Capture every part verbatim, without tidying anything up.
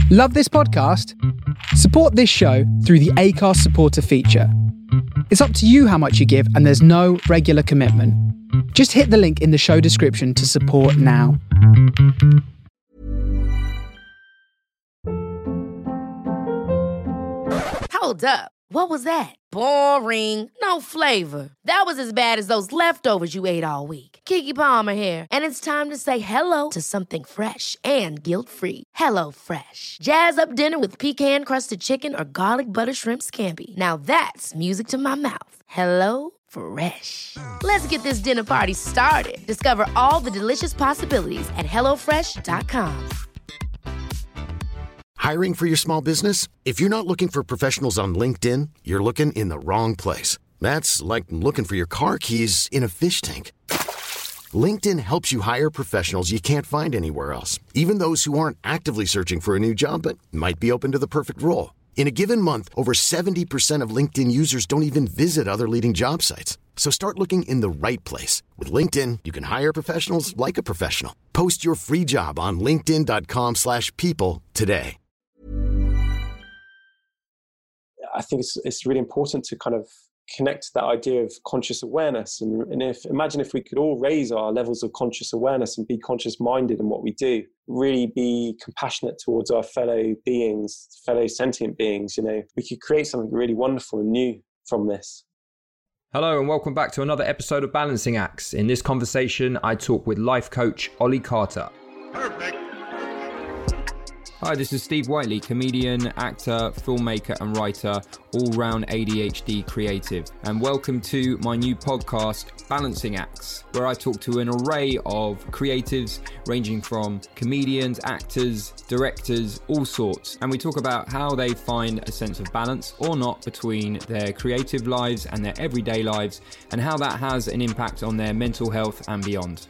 Love this podcast? Support this show through the Acast supporter feature. It's up to you how much you give, and there's no regular commitment. Just hit the link in the show description to support now. Hold up. What was that? Boring. No flavor. That was as bad as those leftovers you ate all week. Keke Palmer here, and it's time to say hello to something fresh and guilt-free. Hello Fresh. Jazz up dinner with pecan-crusted chicken or garlic butter shrimp scampi. Now that's music to my mouth. Hello Fresh. Let's get this dinner party started. Discover all the delicious possibilities at hello fresh dot com. Hiring for your small business? If you're not looking for professionals on LinkedIn, you're looking in the wrong place. That's like looking for your car keys in a fish tank. LinkedIn helps you hire professionals you can't find anywhere else, even those who aren't actively searching for a new job but might be open to the perfect role. In a given month, over seventy percent of LinkedIn users don't even visit other leading job sites. So start looking in the right place. With LinkedIn, you can hire professionals like a professional. Post your free job on linkedin dot com slash people today. I think it's it's really important to kind of connect that idea of conscious awareness. And, and if imagine if we could all raise our levels of conscious awareness and be conscious-minded in what we do, really be compassionate towards our fellow beings, fellow sentient beings, you know, we could create something really wonderful and new from this. Hello and welcome back to another episode of Balancing Acts. In this conversation, I talk with life coach Ollie Carter. Perfect. Hi, this is Steve Whiteley, comedian, actor, filmmaker and writer, all-round A D H D creative. And welcome to my new podcast, Balancing Acts, where I talk to an array of creatives ranging from comedians, actors, directors, all sorts. And we talk about how they find a sense of balance or not between their creative lives and their everyday lives, and how that has an impact on their mental health and beyond.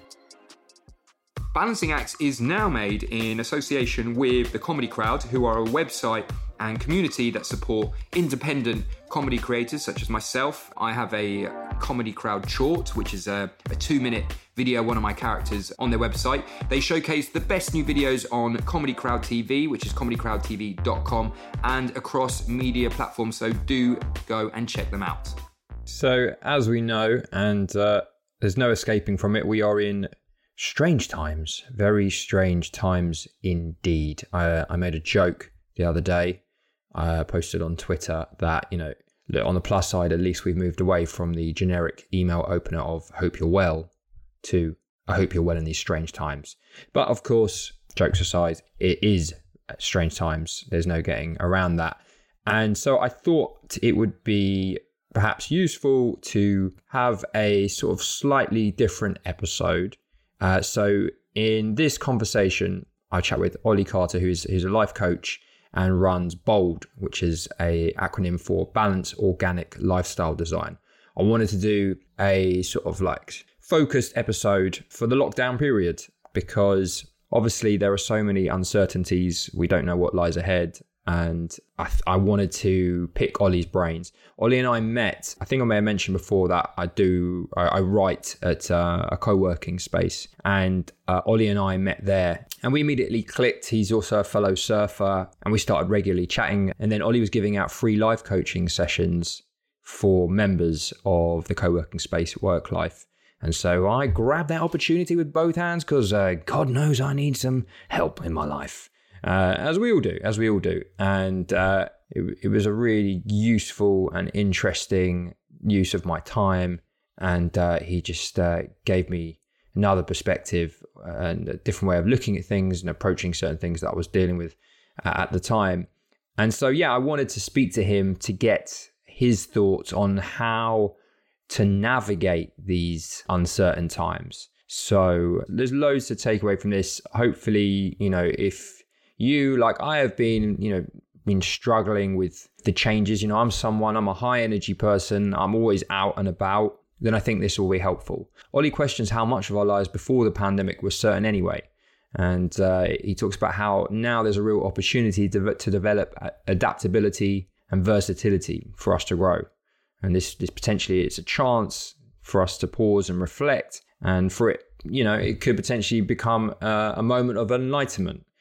Balancing Acts is now made in association with The Comedy Crowd, who are a website and community that support independent comedy creators such as myself. I have a Comedy Crowd short, which is a, a two-minute video, one of my characters on their website. They showcase the best new videos on Comedy Crowd T V, which is comedy crowd t v dot com, and across media platforms, so do go and check them out. So, as we know, and uh, there's no escaping from it, we are in strange times, very strange times indeed. I, I made a joke the other day. I posted on Twitter that, you know, on the plus side, at least we've moved away from the generic email opener of hope you're well to I hope you're well in these strange times. But of course, jokes aside, it is strange times. There's no getting around that. And so I thought it would be perhaps useful to have a sort of slightly different episode. Uh, so in this conversation, I chat with Ollie Carter, who's, who's a life coach and runs BOLD, which is a acronym for Balanced Organic Lifestyle Design. I wanted to do a sort of like focused episode for the lockdown period, because obviously there are so many uncertainties. We don't know what lies ahead. And I, th- I wanted to pick Ollie's brains. Ollie and I met, I think I may have mentioned before that I do, I, I write at uh, a co-working space, and uh, Ollie and I met there and we immediately clicked. He's also a fellow surfer and we started regularly chatting. And then Ollie was giving out free life coaching sessions for members of the co-working space at Work Life. And so I grabbed that opportunity with both hands because uh, God knows I need some help in my life. Uh, as we all do, as we all do. And uh, it, it was a really useful and interesting use of my time. And uh, he just uh, gave me another perspective and a different way of looking at things and approaching certain things that I was dealing with uh, at the time. And so, yeah, I wanted to speak to him to get his thoughts on how to navigate these uncertain times. So there's loads to take away from this. Hopefully, you know, if you, like I have been, you know, been struggling with the changes, you know, I'm someone, I'm a high energy person, I'm always out and about, then I think this will be helpful. Ollie questions how much of our lives before the pandemic was certain anyway. And uh, he talks about how now there's a real opportunity to, to develop adaptability and versatility for us to grow. And this, this potentially, it's a chance for us to pause and reflect, and for it, you know, it could potentially become uh, a moment of enlightenment.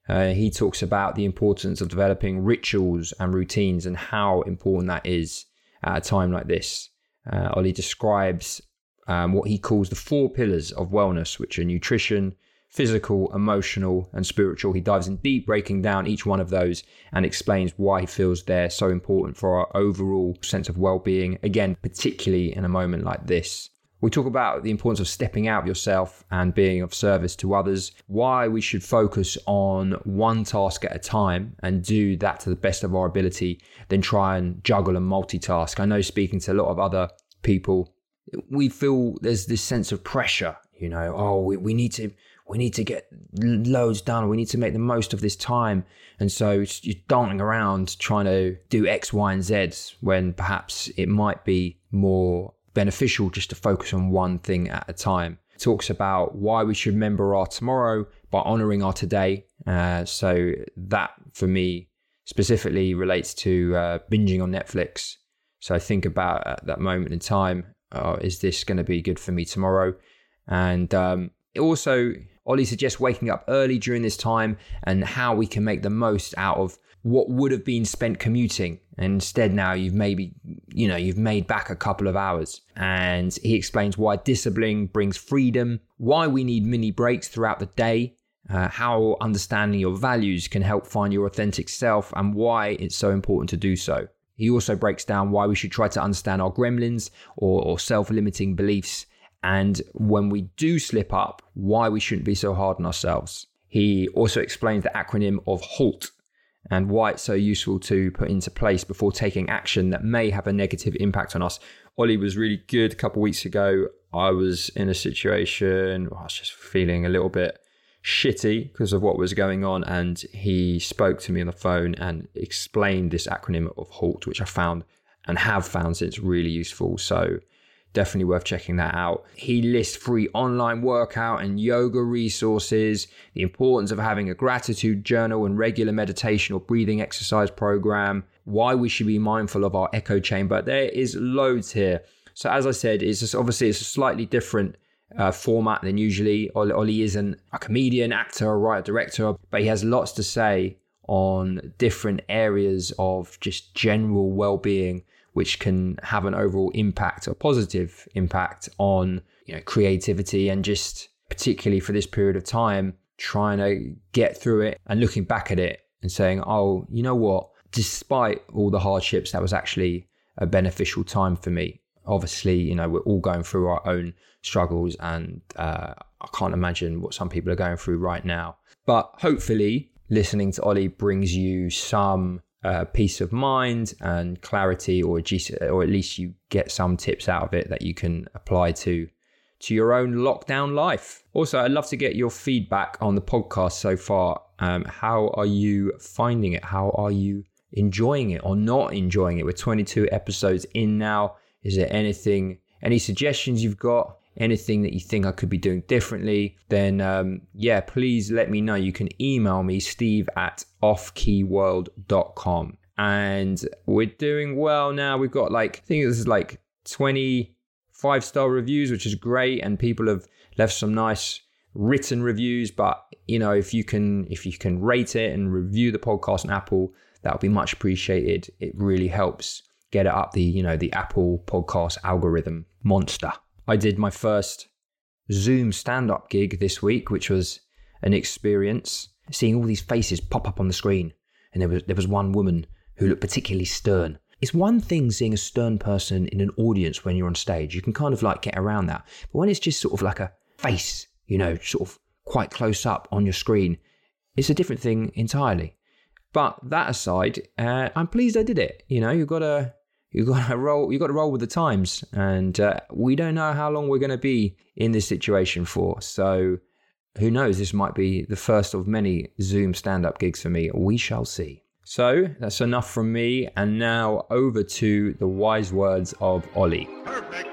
Uh, he talks about the importance of developing rituals and routines and how important that is at a time like this. Uh, Ollie describes um, what he calls the four pillars of wellness, which are nutrition, physical, emotional, and spiritual. He dives in deep, breaking down each one of those and explains why he feels they're so important for our overall sense of well-being. Again, particularly in a moment like this. We talk about the importance of stepping out of yourself and being of service to others, why we should focus on one task at a time and do that to the best of our ability, then try and juggle and multitask. I know speaking to a lot of other people, we feel there's this sense of pressure, you know, oh, we, we need to we need to get loads done. We need to make the most of this time. And so you're darting around trying to do X, Y, and Z when perhaps it might be more beneficial just to focus on one thing at a time. It talks about why we should remember our tomorrow by honoring our today. Uh, so that for me specifically relates to uh, binging on Netflix. So I think about at that moment in time, uh, is this going to be good for me tomorrow? And um, also, Ollie suggests waking up early during this time and how we can make the most out of what would have been spent commuting. And instead now you've maybe, you know, you've made back a couple of hours. And he explains why discipline brings freedom, why we need mini breaks throughout the day, uh, how understanding your values can help find your authentic self, and why it's so important to do so. He also breaks down why we should try to understand our gremlins or, or self-limiting beliefs. And when we do slip up, why we shouldn't be so hard on ourselves. He also explains the acronym of HALT and why it's so useful to put into place before taking action that may have a negative impact on us. Ollie was really good. A couple of weeks ago, I was in a situation, I was just feeling a little bit shitty because of what was going on. And he spoke to me on the phone and explained this acronym of HALT, which I found and have found since really useful. So definitely worth checking that out. He lists free online workout and yoga resources, the importance of having a gratitude journal and regular meditation or breathing exercise program, why we should be mindful of our echo chamber. There is loads here. So as I said, it's just, obviously it's a slightly different uh, format than usually. Ollie, Ollie isn't a comedian, actor, or writer, director, but he has lots to say on different areas of just general well-being, which can have an overall impact, a positive impact on, you know, creativity, and just particularly for this period of time, trying to get through it and looking back at it and saying, oh, you know what, despite all the hardships, that was actually a beneficial time for me. Obviously, you know, we're all going through our own struggles, and uh, I can't imagine what some people are going through right now. But hopefully listening to Ollie brings you some Uh, peace of mind and clarity, or or at least you get some tips out of it that you can apply to to your own lockdown life. Also, I'd love to get your feedback on the podcast so far. Um, how are you finding it? How are you enjoying it or not enjoying it? We're twenty-two episodes in now. Is there anything, any suggestions you've got? Anything that you think I could be doing differently? Then um, yeah, please let me know. You can email me, steve at offkeyworld dot com. And we're doing well now. We've got like, I think this is like twenty-five star reviews, which is great. And people have left some nice written reviews. But you know, if you can, if you can rate it and review the podcast on Apple, that would be much appreciated. It really helps get it up the, you know, the Apple podcast algorithm monster. I did my first Zoom stand-up gig this week, which was an experience. Seeing all these faces pop up on the screen, and there was there was one woman who looked particularly stern. It's one thing seeing a stern person in an audience when you're on stage. You can kind of like get around that. But when it's just sort of like a face, you know, sort of quite close up on your screen, it's a different thing entirely. But that aside, uh, I'm pleased I did it. You know, you've got to... You got to roll. You got to roll with the times, and uh, we don't know how long we're going to be in this situation for. So, who knows? This might be the first of many Zoom stand-up gigs for me. We shall see. So that's enough from me, and now over to the wise words of Ollie. Perfect.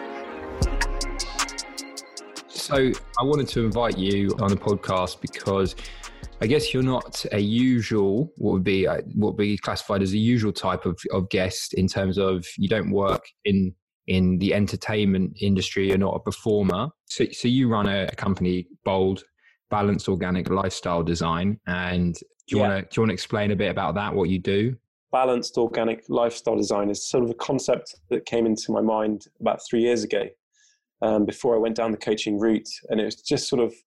So I wanted to invite you on the podcast because I guess you're not a usual, what would be what would be classified as a usual type of, of guest, in terms of you don't work in in the entertainment industry, you're not a performer. So so you run a, a company, Bold, Balanced Organic Lifestyle Design. And do you Yeah. want to do you want to explain a bit about that, what you do? Balanced Organic Lifestyle Design is sort of a concept that came into my mind about three years ago, um, before I went down the coaching route. And it was just sort of,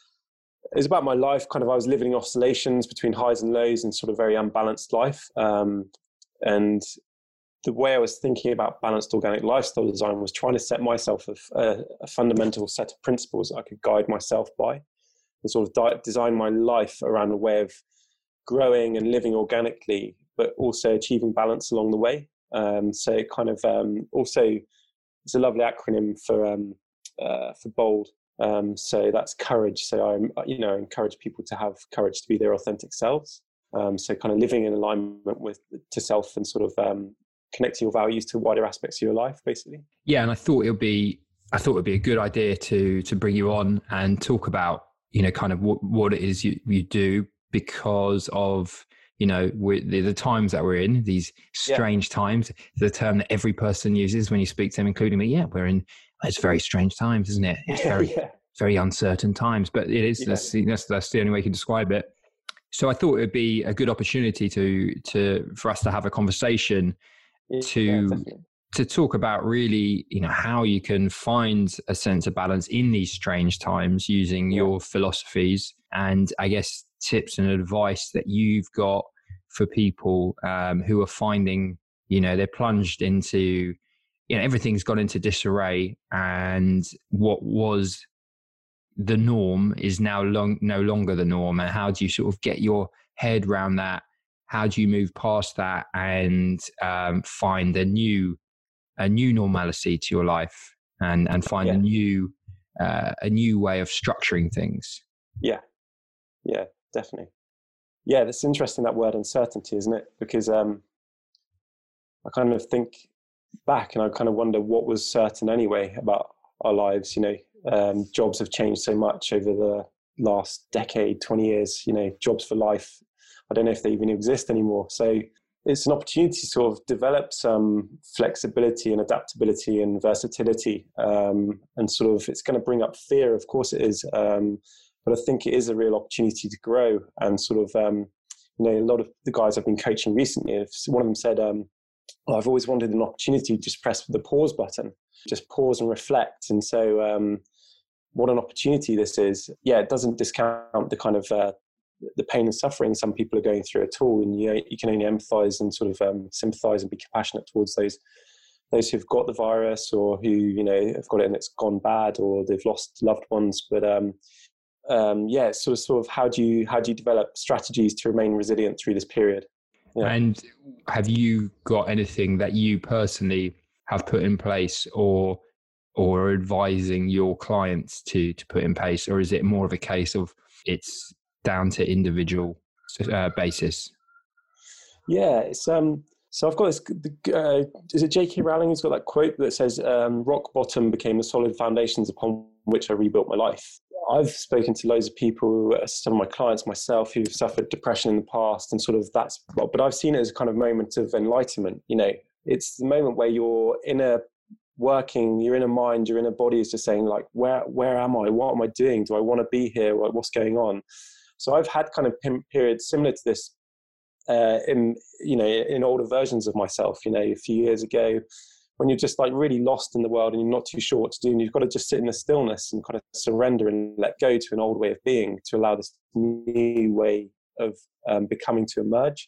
it was about my life. Kind of, I was living in oscillations between highs and lows and sort of very unbalanced life. Um, and the way I was thinking about balanced organic lifestyle design was trying to set myself a, a, a fundamental set of principles that I could guide myself by, and sort of di- design my life around a way of growing and living organically, but also achieving balance along the way. Um, so it kind of um, also, it's a lovely acronym for um, uh, for BOLD. Um, so that's courage. So I, you know, encourage people to have courage to be their authentic selves. Um, so kind of living in alignment with to self and sort of um, connecting your values to wider aspects of your life, basically. Yeah, and I thought it would be, I thought it would be a good idea to to bring you on and talk about, you know, kind of what, what it is you, you do, because of, you know, we're, the, the times that we're in, these strange yeah. times, the term that every person uses when you speak to them, including me. Yeah, we're in, it's very strange times, isn't it? It's very, yeah. very uncertain times, but it is, yeah. that's, that's, that's the only way you can describe it. So I thought it would be a good opportunity to, to, for us to have a conversation to, yeah, to talk about really, you know, how you can find a sense of balance in these strange times using yeah. your philosophies, and I guess tips and advice that you've got for people um, who are finding, you know, they're plunged into, you know, everything's gone into disarray, and what was the norm is now long, no longer the norm. And how do you sort of get your head around that? How do you move past that and um, find a new, a new normalcy to your life, and and find yeah. a new, uh, a new way of structuring things? Yeah, yeah, definitely. Yeah, that's interesting, that word uncertainty, isn't it? Because um, I kind of think back and I kind of wonder what was certain anyway about our lives. You know, um, jobs have changed so much over the last decade, twenty years. You know, jobs for life, I don't know if they even exist anymore. So it's an opportunity to sort of develop some flexibility and adaptability and versatility. Um, and sort of, it's going to bring up fear, of course it is. Um, but I think it is a real opportunity to grow and sort of, um, you know, a lot of the guys I've been coaching recently, one of them said, um, well, I've always wanted an opportunity to just press the pause button, just pause and reflect. And so um, what an opportunity this is. Yeah, it doesn't discount the kind of, uh, the pain and suffering some people are going through at all. And you know, you can only empathize and sort of um, sympathize and be compassionate towards those those who've got the virus, or who, you know, have got it and it's gone bad, or they've lost loved ones. But um, um, yeah, it's sort of, sort of how do you how do you develop strategies to remain resilient through this period? Yeah. And have you got anything that you personally have put in place, or or are advising your clients to to put in place, or is it more of a case of it's down to individual uh, basis? Yeah, it's um. So I've got this. Uh, is it J K Rowling who's got that quote that says, um, "Rock bottom became the solid foundations upon which I rebuilt my life." I've spoken to loads of people, some of my clients, myself, who've suffered depression in the past, and sort of that's. But I've seen it as a kind of moment of enlightenment. You know, it's the moment where you're in a working, you're in a mind, you're in a body is just saying like, where where am I? What am I doing? Do I want to be here? What's going on? So I've had kind of periods similar to this uh, in, you know, in older versions of myself, you know, a few years ago, when you're just like really lost in the world and you're not too sure what to do, and you've got to just sit in the stillness and kind of surrender and let go to an old way of being to allow this new way of um, becoming to emerge.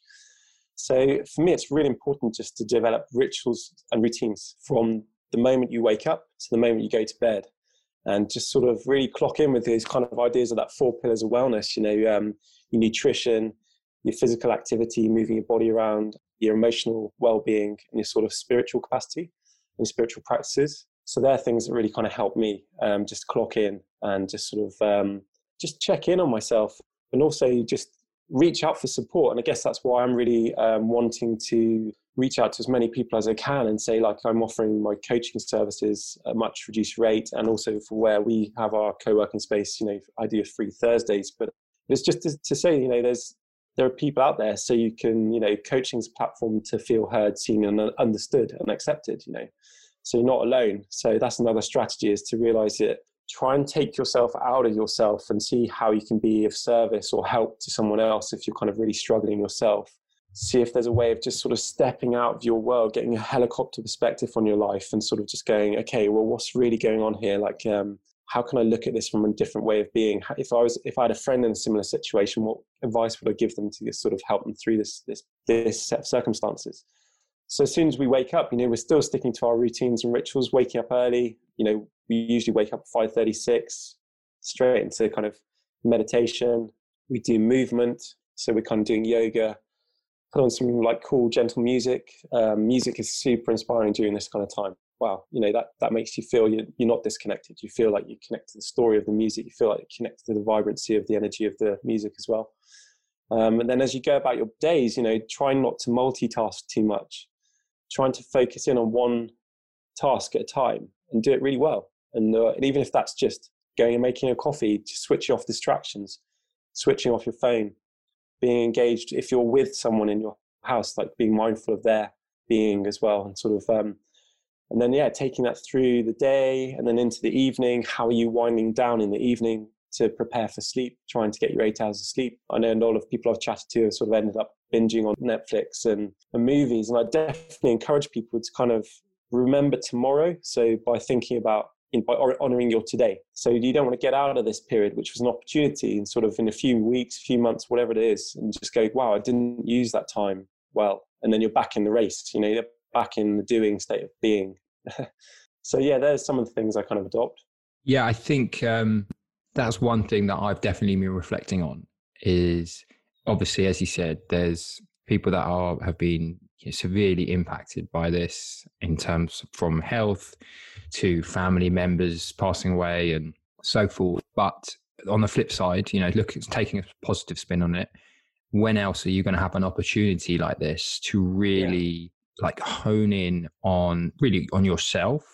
So for me, it's really important just to develop rituals and routines from the moment you wake up to the moment you go to bed. And just sort of really clock in with these kind of ideas of that four pillars of wellness, you know, um, your nutrition, your physical activity, moving your body around, your emotional well-being, and your sort of spiritual capacity and spiritual practices. So they're things that really kind of help me um, just clock in and just sort of um, just check in on myself, and also just reach out for support. And I guess that's why I'm really um, wanting to reach out to as many people as I can and say, like, I'm offering my coaching services at a much reduced rate, and also for where we have our co-working space, you know, I do free Thursdays. But it's just to, to say, you know, there's there are people out there, so you can, you know, coaching's a platform to feel heard, seen, and understood and accepted, you know, so you're not alone. So that's another strategy, is to realize that try and take yourself out of yourself and see how you can be of service or help to someone else if you're kind of really struggling yourself. See if there's a way of just sort of stepping out of your world, getting a helicopter perspective on your life and sort of just going, okay, well, what's really going on here? Like, um, how can I look at this from a different way of being? If I was, if I had a friend in a similar situation, what advice would I give them to just sort of help them through this, this, this set of circumstances? So as soon as we wake up, you know, we're still sticking to our routines and rituals, waking up early. You know, we usually wake up at five thirty-six, straight into kind of meditation. We do movement. So we're kind of doing yoga, put on some like cool, gentle music. Um, music is super inspiring during this kind of time. Wow. You know, that, that makes you feel you're, you're not disconnected. You feel like you connect to the story of the music. You feel like you connect to the vibrancy of the energy of the music as well. Um, and then as you go about your days, you know, try not to multitask too much. Trying to focus in on one task at a time and do it really well. And, uh, and even if that's just going and making a coffee, just switching off distractions, switching off your phone, being engaged. If you're with someone in your house, like being mindful of their being as well, and sort of, um, and then, yeah, taking that through the day and then into the evening. How are you winding down in the evening to prepare for sleep, trying to get your eight hours of sleep? I know a lot of people I've chatted to have sort of ended up binging on Netflix and, and movies. And I definitely encourage people to kind of remember tomorrow. So by thinking about, in, by honoring your today. So you don't want to get out of this period, which was an opportunity, and sort of in a few weeks, few months, whatever it is, and just go, wow, I didn't use that time well. And then you're back in the race, you know, you're back in the doing state of being. So yeah, there's some of the things I kind of adopt. Yeah, I think um, that's one thing that I've definitely been reflecting on is, obviously, as you said, there's people that are have been you know, severely impacted by this in terms from health to family members passing away and so forth. But on the flip side, you know, look, it's taking a positive spin on it. When else are you going to have an opportunity like this to really yeah. like hone in on really on yourself?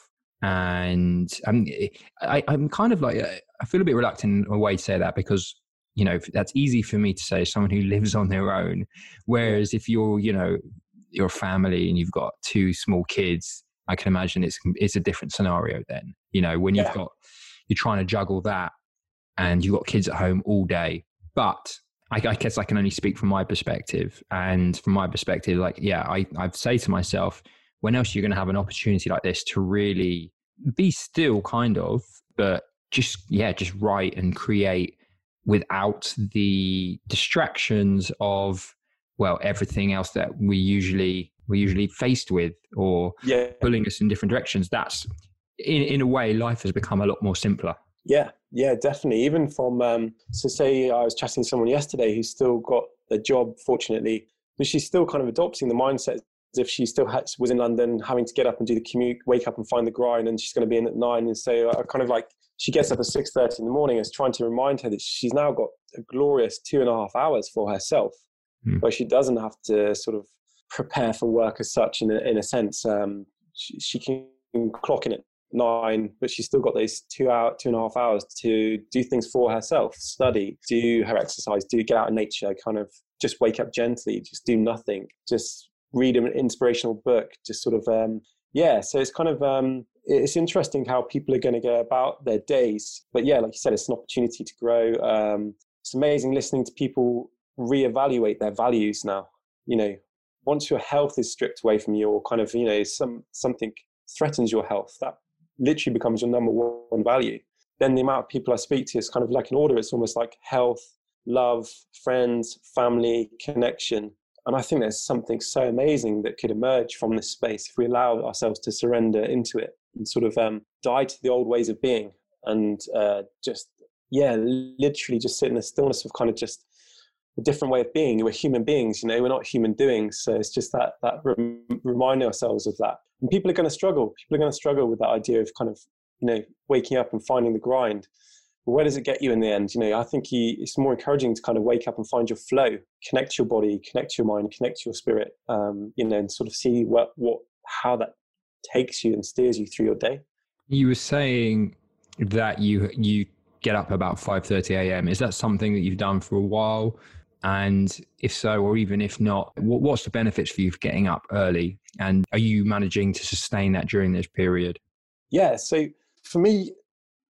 And um, I, I'm kind of like, I feel a bit reluctant in a way to say that because, you know, that's easy for me to say as someone who lives on their own. Whereas if you're, you know, your family and you've got two small kids, I can imagine it's it's a different scenario then. You know, when you've yeah. got, you're trying to juggle that and you've got kids at home all day. But I, I guess I can only speak from my perspective. And from my perspective, like, yeah, I, I say to myself, when else are you going to have an opportunity like this to really be still kind of, but just, yeah, just write and create without the distractions of, well, everything else that we usually we're usually faced with or yeah. pulling us in different directions. That's in in a way, life has become a lot more simpler. Yeah, yeah, definitely. Even from um, so say I was chatting to someone yesterday who's still got a job, fortunately, but she's still kind of adopting the mindset as if she still had, was in London, having to get up and do the commute, wake up and find the grind, and she's going to be in at nine. And so I kind of like, she gets up at six thirty in the morning. I was trying to remind her that she's now got a glorious two and a half hours for herself, mm. where she doesn't have to sort of prepare for work as such in a, in a sense. Um, she, she can clock in at nine, but she's still got those two hour, two and a half hours to do things for herself, study, do her exercise, do get out in nature, kind of just wake up gently, just do nothing, just read an inspirational book, just sort of, um, yeah. So it's kind of, um, it's interesting how people are going to go about their days. But yeah, like you said, it's an opportunity to grow. Um, it's amazing listening to people reevaluate their values now. You know, once your health is stripped away from you, or kind of, you know, some something threatens your health, that literally becomes your number one value. Then the amount of people I speak to is kind of like an order. It's almost like health, love, friends, family, connection. And I think there's something so amazing that could emerge from this space if we allow ourselves to surrender into it and sort of um, die to the old ways of being and uh, just, yeah, literally just sit in the stillness of kind of just a different way of being. We're human beings, you know, we're not human doings. So it's just that, that rem- reminding ourselves of that. And people are going to struggle. People are going to struggle with that idea of kind of, you know, waking up and finding the grind. But where does it get you in the end? You know, I think you, it's more encouraging to kind of wake up and find your flow, connect to your body, connect to your mind, connect to your spirit, um, you know, and sort of see what, what, how that takes you and steers you through your day. You were saying that you, you get up about five thirty a.m. Is that something that you've done for a while? And if so, or even if not, what, what's the benefits for you for getting up early? And are you managing to sustain that during this period? Yeah. So for me,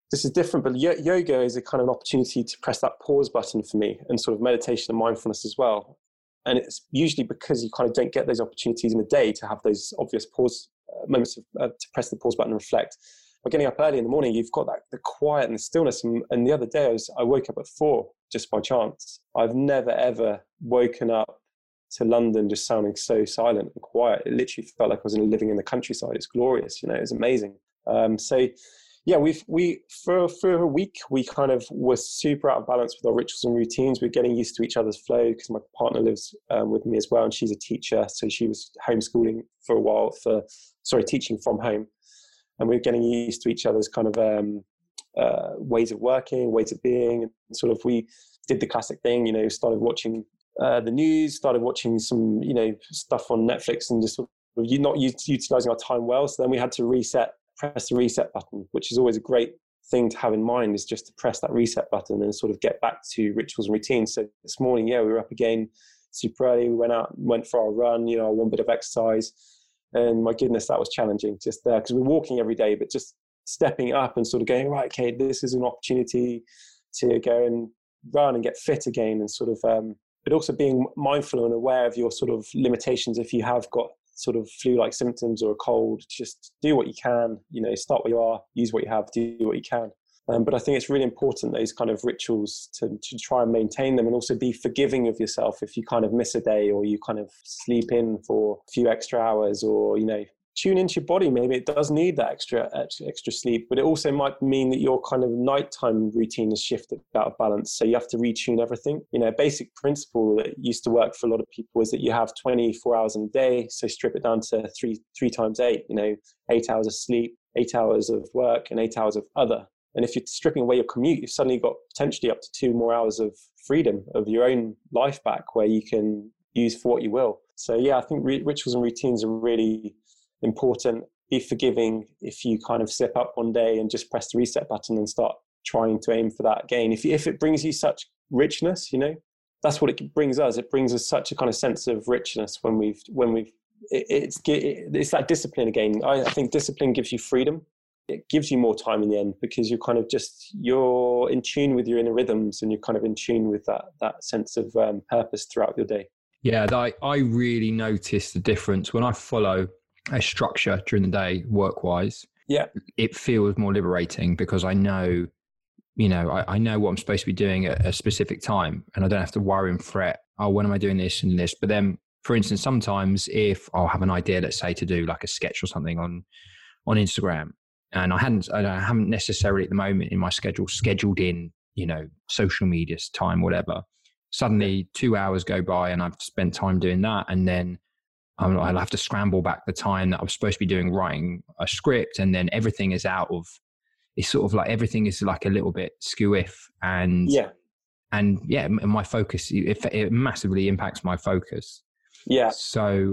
this is different, but y- yoga is a kind of an opportunity to press that pause button for me, and sort of meditation and mindfulness as well. And it's usually because you kind of don't get those opportunities in the day to have those obvious pause uh, moments of, uh, to press the pause button and reflect. By getting up early in the morning, you've got that the quiet and the stillness. And, and the other day, I was I woke up at four just by chance. I've never ever woken up to London just sounding so silent and quiet. It literally felt like I was in, living in the countryside. It's glorious, you know. It was amazing. Um, so, yeah, we've we for for a week we kind of were super out of balance with our rituals and routines. We're getting used to each other's flow because my partner lives um, with me as well, and she's a teacher, so she was homeschooling for a while. For sorry, teaching from home. And we're getting used to each other's kind of um, uh, ways of working, ways of being. And sort of we did the classic thing, you know, started watching uh, the news, started watching some, you know, stuff on Netflix and just sort of not utilizing our time well. So then we had to reset, press the reset button, which is always a great thing to have in mind, is just to press that reset button and sort of get back to rituals and routines. So this morning, yeah, we were up again super early. We went out, went for our run, you know, one bit of exercise. And my goodness, that was challenging just there, because we're walking every day, but just stepping up and sort of going, right, okay, this is an opportunity to go and run and get fit again, and sort of, um, but also being mindful and aware of your sort of limitations. If you have got sort of flu-like symptoms or a cold, just do what you can, you know, start where you are, use what you have, do what you can. Um, but I think it's really important, those kind of rituals, to, to try and maintain them, and also be forgiving of yourself if you kind of miss a day, or you kind of sleep in for a few extra hours, or, you know, tune into your body. Maybe it does need that extra, extra, extra sleep, but it also might mean that your kind of nighttime routine is shifted out of balance. So you have to retune everything. You know, a basic principle that used to work for a lot of people is that you have twenty-four hours in a day. So strip it down to three, three times eight, you know, eight hours of sleep, eight hours of work, and eight hours of other. And if you're stripping away your commute, you've suddenly got potentially up to two more hours of freedom of your own life back, where you can use for what you will. So yeah, I think re- rituals and routines are really important. Be forgiving if you kind of slip up one day, and just press the reset button and start trying to aim for that again. If, if it brings you such richness, you know, that's what it brings us. It brings us such a kind of sense of richness when we've, when we've, it, it's, it, it's that discipline again. I, I think discipline gives you freedom. It gives you more time in the end, because you're kind of just, you're in tune with your inner rhythms, and you're kind of in tune with that that sense of um, purpose throughout your day. Yeah, I, I really notice the difference when I follow a structure during the day, work-wise. Yeah. It feels more liberating, because I know, you know, I, I know what I'm supposed to be doing at a specific time, and I don't have to worry and fret, oh, when am I doing this and this? But then, for instance, sometimes if I'll have an idea, let's say, to do like a sketch or something on on Instagram, and I hadn't, I haven't necessarily at the moment in my schedule scheduled in, you know, social media time, whatever. Suddenly two hours go by and I've spent time doing that. And then um, I'll have to scramble back the time that I was supposed to be doing writing a script. And then everything is out of, it's sort of like everything is like a little bit skewiff. And yeah, and yeah, my focus, it, it massively impacts my focus. Yeah. So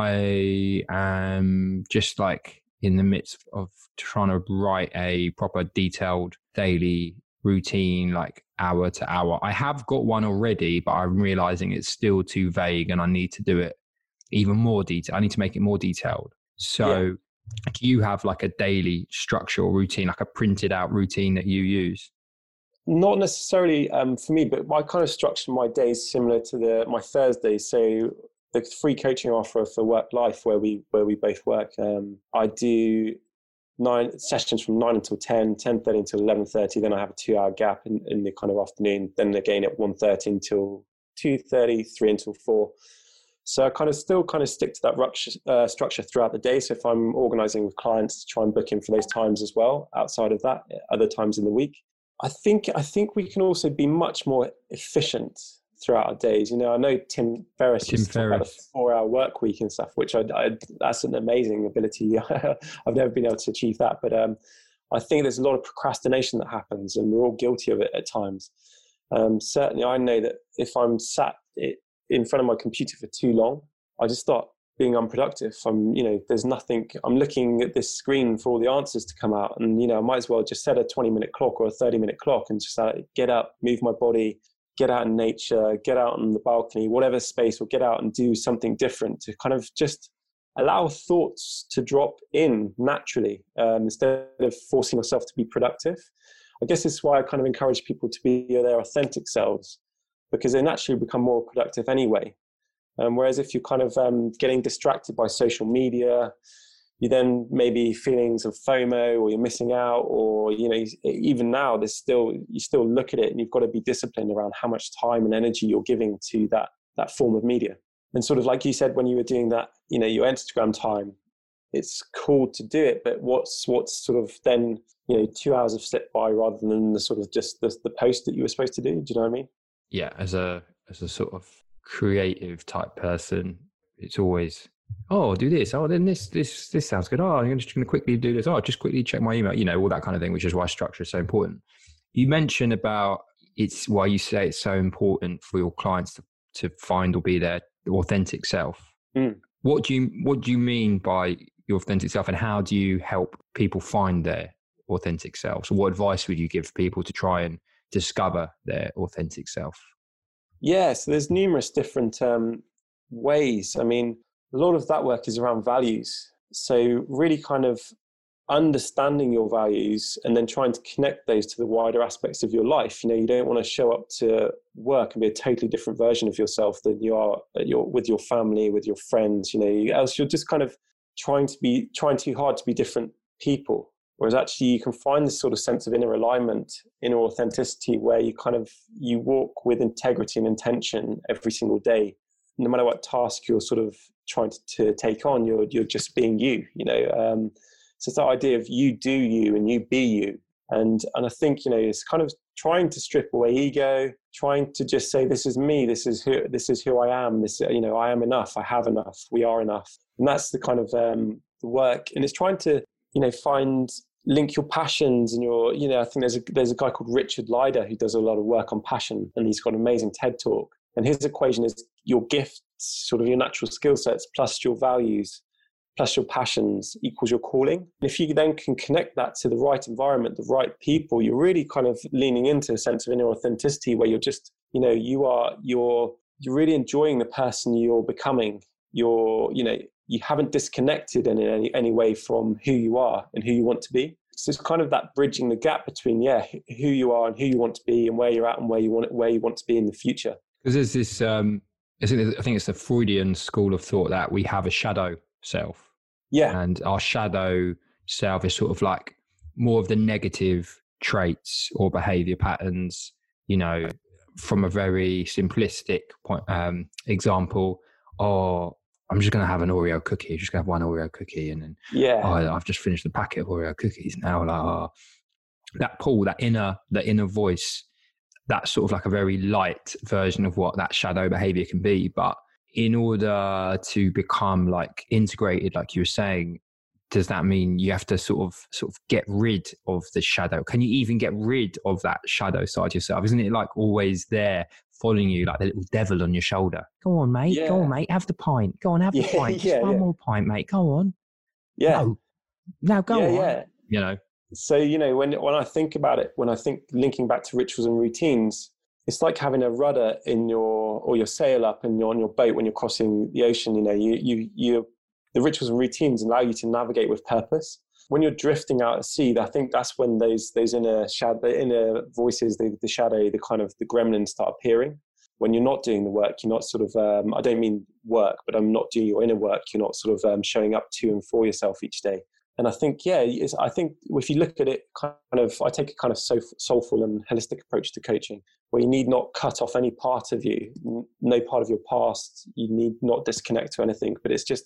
I am just like, in the midst of trying to write a proper detailed daily routine, like hour to hour. I have got one already, but I'm realizing it's still too vague, and I need to do it even more detailed. I need to make it more detailed. So yeah. Do you have like a daily structure or routine, like a printed out routine that you use? Not necessarily um, for me, but my kind of structure my day is similar to the my Thursdays. So the free coaching offer for Work Life, where we where we both work, um, I do nine sessions from nine until ten, ten thirty until eleven thirty. Then I have a two hour gap in, in the kind of afternoon. Then again at one thirty until two thirty, three until four. So I kind of still kind of stick to that rupture, uh, structure throughout the day. So if I'm organizing with clients, to try and book in for those times as well. Outside of that, other times in the week, I think I think we can also be much more efficient throughout our days. You know, I know Tim Ferriss Tim used to talk about a four-hour work week and stuff, which I, I that's an amazing ability. I've never been able to achieve that, but um, I think there's a lot of procrastination that happens, and we're all guilty of it at times. Um, certainly, I know that if I'm sat in front of my computer for too long, I just start being unproductive. I'm, you know, there's nothing. I'm looking at this screen for all the answers to come out, and you know, I might as well just set a twenty-minute clock or a thirty-minute clock and just uh, get up, move my body. Get out in nature, get out on the balcony, whatever space, or get out and do something different to kind of just allow thoughts to drop in naturally, um, instead of forcing yourself to be productive. I guess this is why I kind of encourage people to be their authentic selves, because they naturally become more productive anyway. Um, whereas if you're kind of um, getting distracted by social media, you then maybe feelings of FOMO, or you're missing out, or, you know, even now there's still, you still look at it and you've got to be disciplined around how much time and energy you're giving to that, that form of media. And sort of like you said, when you were doing that, you know, your Instagram time, it's cool to do it, but what's, what's sort of then, you know, two hours have slipped by rather than the sort of just the, the post that you were supposed to do. Do you know what I mean? Yeah. As a, as a sort of creative type person, it's always, oh, do this. Oh, then this, this, this sounds good. Oh, I'm just going to quickly do this. Oh, just quickly check my email, you know, all that kind of thing, which is why structure is so important. You mentioned about it's why you say it's so important for your clients to, to find or be their authentic self. Mm. What do you, what do you mean by your authentic self, and how do you help people find their authentic self? So what advice would you give people to try and discover their authentic self? Yeah, so there's numerous different um, ways. I mean, a lot of that work is around values. So really kind of understanding your values and then trying to connect those to the wider aspects of your life. You know, you don't want to show up to work and be a totally different version of yourself than you are at your, with your family, with your friends, you know, else you're just kind of trying to be, trying too hard to be different people. Whereas actually you can find this sort of sense of inner alignment, inner authenticity, where you kind of, you walk with integrity and intention every single day. No matter what task you're sort of trying to, to take on, you're you're just being you, you know. Um, so it's that idea of you do you and you be you. And and I think, you know, it's kind of trying to strip away ego, trying to just say, this is me, this is who this is who I am, this, you know, I am enough, I have enough, we are enough. And that's the kind of um, the work. And it's trying to, you know, find, link your passions and your, you know, I think there's a there's a guy called Richard Leider who does a lot of work on passion, and he's got an amazing TED talk. And his equation is your gifts, sort of your natural skill sets, plus your values, plus your passions equals your calling. And if you then can connect that to the right environment, the right people, you're really kind of leaning into a sense of inner authenticity where you're just, you know, you are, you're, you're really enjoying the person you're becoming. You're, you know, you haven't disconnected in any, any way from who you are and who you want to be. So it's kind of that bridging the gap between, yeah, who you are and who you want to be, and where you're at and where you want, where you want to be in the future. Because there's this, um, I think it's the Freudian school of thought that we have a shadow self. Yeah. And our shadow self is sort of like more of the negative traits or behavior patterns, you know, from a very simplistic point, um, example, oh, I'm just going to have an Oreo cookie. I'm just going to have one Oreo cookie. And then, yeah, oh, I've just finished the packet of Oreo cookies now. Like, oh, that pull, that inner, the inner voice, that's sort of like a very light version of what that shadow behavior can be. But in order to become like integrated, like you were saying, does that mean you have to sort of sort of get rid of the shadow? Can you even get rid of that shadow side yourself? Isn't it like always there following you, like the little devil on your shoulder? Go on, mate. Yeah. Go on, mate. Have the pint. Go on, have yeah, the pint. Just yeah, one yeah. more pint, mate. Go on. Yeah. No, no go yeah, on. Yeah. You know. So, you know, when when I think about it, when I think linking back to rituals and routines, it's like having a rudder in your, or your sail up and you're on your boat when you're crossing the ocean. You know, you you you the rituals and routines allow you to navigate with purpose. When you're drifting out at sea, I think that's when those those inner shadow, the inner voices, the, the shadow, the kind of the gremlins start appearing. When you're not doing the work, you're not sort of, um, I don't mean work, but I'm not doing your inner work. You're not sort of um, showing up to and for yourself each day. And I think, yeah, it's, I think if you look at it kind of, I take a kind of soulful and holistic approach to coaching, where you need not cut off any part of you, no part of your past, you need not disconnect to anything, but it's just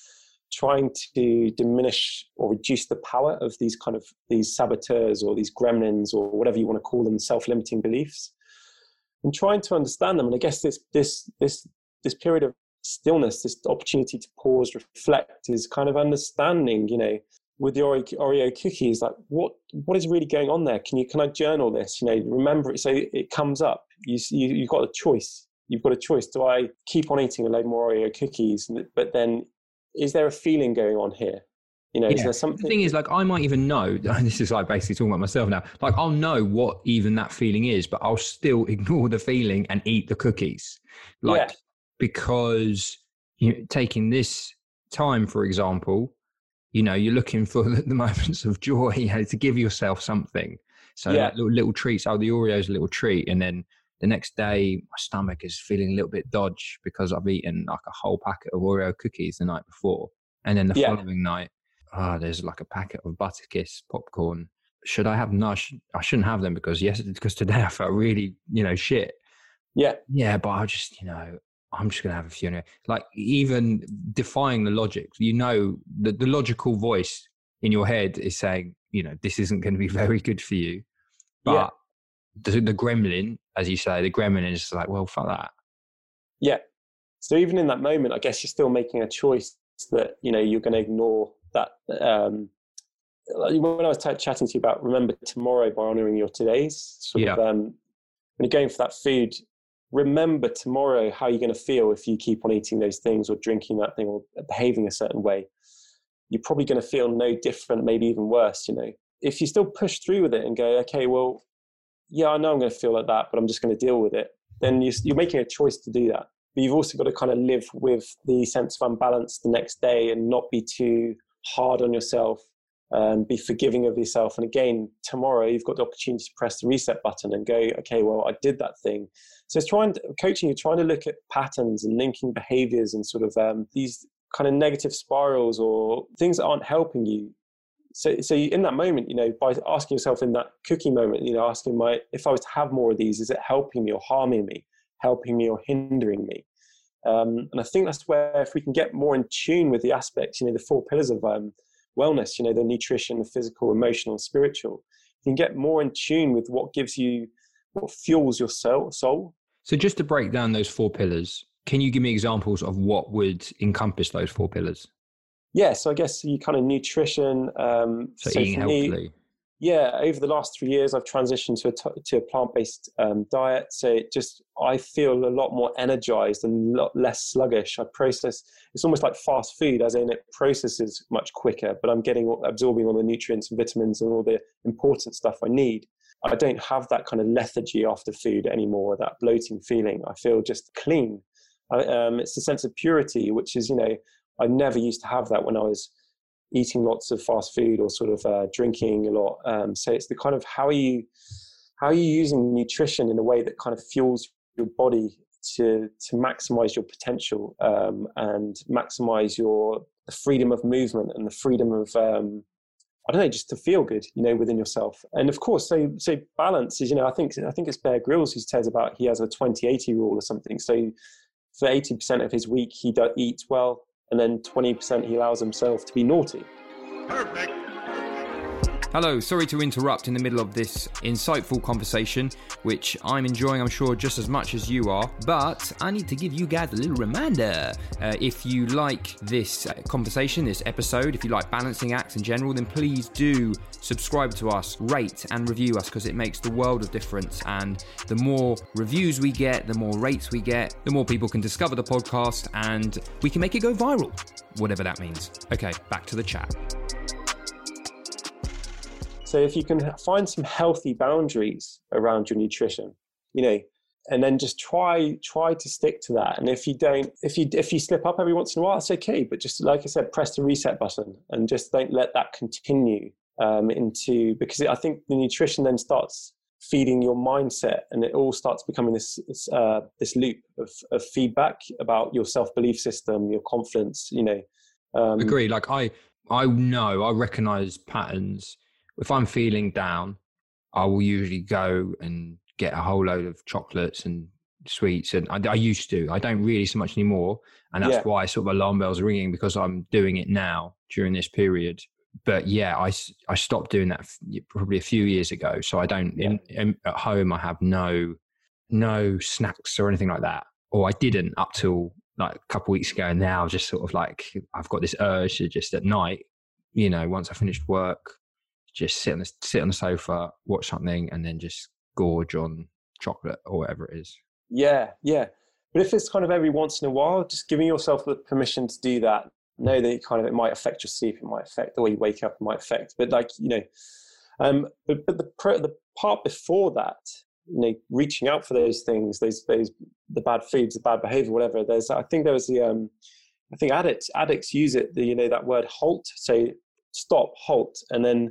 trying to diminish or reduce the power of these kind of, these saboteurs or these gremlins or whatever you want to call them, self-limiting beliefs, and trying to understand them. And I guess this, this, this, this period of stillness, this opportunity to pause, reflect, is kind of understanding, you know, with the Oreo, Oreo cookies, like what what is really going on there? Can you can I journal this? You know, remember it so it comes up. You you you've got a choice. You've got a choice. Do I keep on eating a load more Oreo cookies? But then, is there a feeling going on here? You know, yeah. is there something? The thing is, like, I might even know. This is like basically talking about myself now. Like, I'll know what even that feeling is, but I'll still ignore the feeling and eat the cookies. Like, yeah. Because you know, taking this time, for example. You know, you're looking for the, the moments of joy, you know, to give yourself something. So yeah. like little, little treats, oh, the Oreo's a little treat. And then the next day, my stomach is feeling a little bit dodge because I've eaten like a whole packet of Oreo cookies the night before. And then the yeah. following night, oh, there's like a packet of Butterkiss popcorn. Should I have, no, I, should, I shouldn't have them because yes, because today I felt really, you know, shit. Yeah. Yeah, but I just, you know, I'm just going to have a few. Anyway. Like even defying the logic, you know, the, the logical voice in your head is saying, you know, this isn't going to be very good for you. But yeah. the, the gremlin, as you say, the gremlin is like, well, fuck that. Yeah. So even in that moment, I guess you're still making a choice that, you know, you're going to ignore that. Um, when I was t- chatting to you about remember tomorrow by honoring your todays, sort yeah. of, um, when you're going for that food, remember tomorrow how you're going to feel if you keep on eating those things or drinking that thing or behaving a certain way. You're probably going to feel no different, maybe even worse, you know. If you still push through with it and go, okay, well, yeah, I know I'm going to feel like that, but I'm just going to deal with it, then you're, you're making a choice to do that. But you've also got to kind of live with the sense of unbalance the next day and not be too hard on yourself, and be forgiving of yourself. And again, tomorrow you've got the opportunity to press the reset button and go, okay, well, I did that thing. So it's trying to, coaching, you're trying to look at patterns and linking behaviors and sort of um, these kind of negative spirals or things that aren't helping you. So, so you, in that moment, you know, by asking yourself in that cookie moment, you know, asking my, if I was to have more of these, is it helping me or harming me, helping me or hindering me? Um, and I think that's where if we can get more in tune with the aspects, you know, the four pillars of um, wellness, you know, the nutrition, the physical, emotional, spiritual, you can get more in tune with what gives you, what fuels your soul. soul. So just to break down those four pillars, can you give me examples of what would encompass those four pillars? Yeah, so I guess you kind of nutrition. Um, so, so eating healthily. Me, yeah, over the last three years, I've transitioned to a, t- to a plant-based um, diet. So it just, I feel a lot more energized and a lot less sluggish. I process, it's almost like fast food, as in it processes much quicker, but I'm getting, absorbing all the nutrients and vitamins and all the important stuff I need. I don't have that kind of lethargy after food anymore, that bloating feeling. I feel just clean. I, um, it's a sense of purity, which is, you know, I never used to have that when I was eating lots of fast food or sort of uh, drinking a lot. Um, so it's the kind of how are you, how are you using nutrition in a way that kind of fuels your body to to maximize your potential um, and maximize your the freedom of movement and the freedom of um, I don't know, just to feel good, you know, within yourself. And of course, so so balance is, you know, I think I think it's Bear Grylls who says about he has a twenty eighty rule or something. So for eighty percent of his week, he does, eats well, and then twenty percent he allows himself to be naughty. Perfect. Hello, sorry to interrupt in the middle of this insightful conversation, which I'm enjoying, I'm sure, just as much as you are. But I need to give you guys a little reminder. Uh, if you like this conversation, this episode, if you like balancing acts in general, then please do subscribe to us, rate and review us, because it makes the world of difference. And the more reviews we get, the more rates we get, the more people can discover the podcast, and we can make it go viral, whatever that means. Okay, back to the chat. So if you can find some healthy boundaries around your nutrition, you know, and then just try try to stick to that. And if you don't, if you if you slip up every once in a while, it's okay. But just like I said, press the reset button and just don't let that continue um, into, because I think the nutrition then starts feeding your mindset, and it all starts becoming this this, uh, this loop of, of feedback about your self-belief system, your confidence. You know, um, agree. Like I I know I recognize patterns. If I'm feeling down, I will usually go and get a whole load of chocolates and sweets. And I, I used to, I don't really so much anymore. And that's yeah. why sort of alarm bells are ringing, because I'm doing it now during this period. But yeah, I, I stopped doing that probably a few years ago. So I don't, yeah. in, in, at home, I have no, no snacks or anything like that. Or I didn't up till like a couple of weeks ago. And now just sort of like, I've got this urge to just at night, you know, once I finished work, just sit on the sit on the sofa, watch something, and then just gorge on chocolate or whatever it is. Yeah, yeah. But if it's kind of every once in a while, just giving yourself the permission to do that. Know that it kind of it might affect your sleep, it might affect the way you wake up, it might affect. But like you know, um, but but the the part before that, you know, reaching out for those things, those those the bad foods, the bad behavior, whatever. There's I think there was the um, I think addicts addicts use it. The you know that word halt, say stop, halt, and then.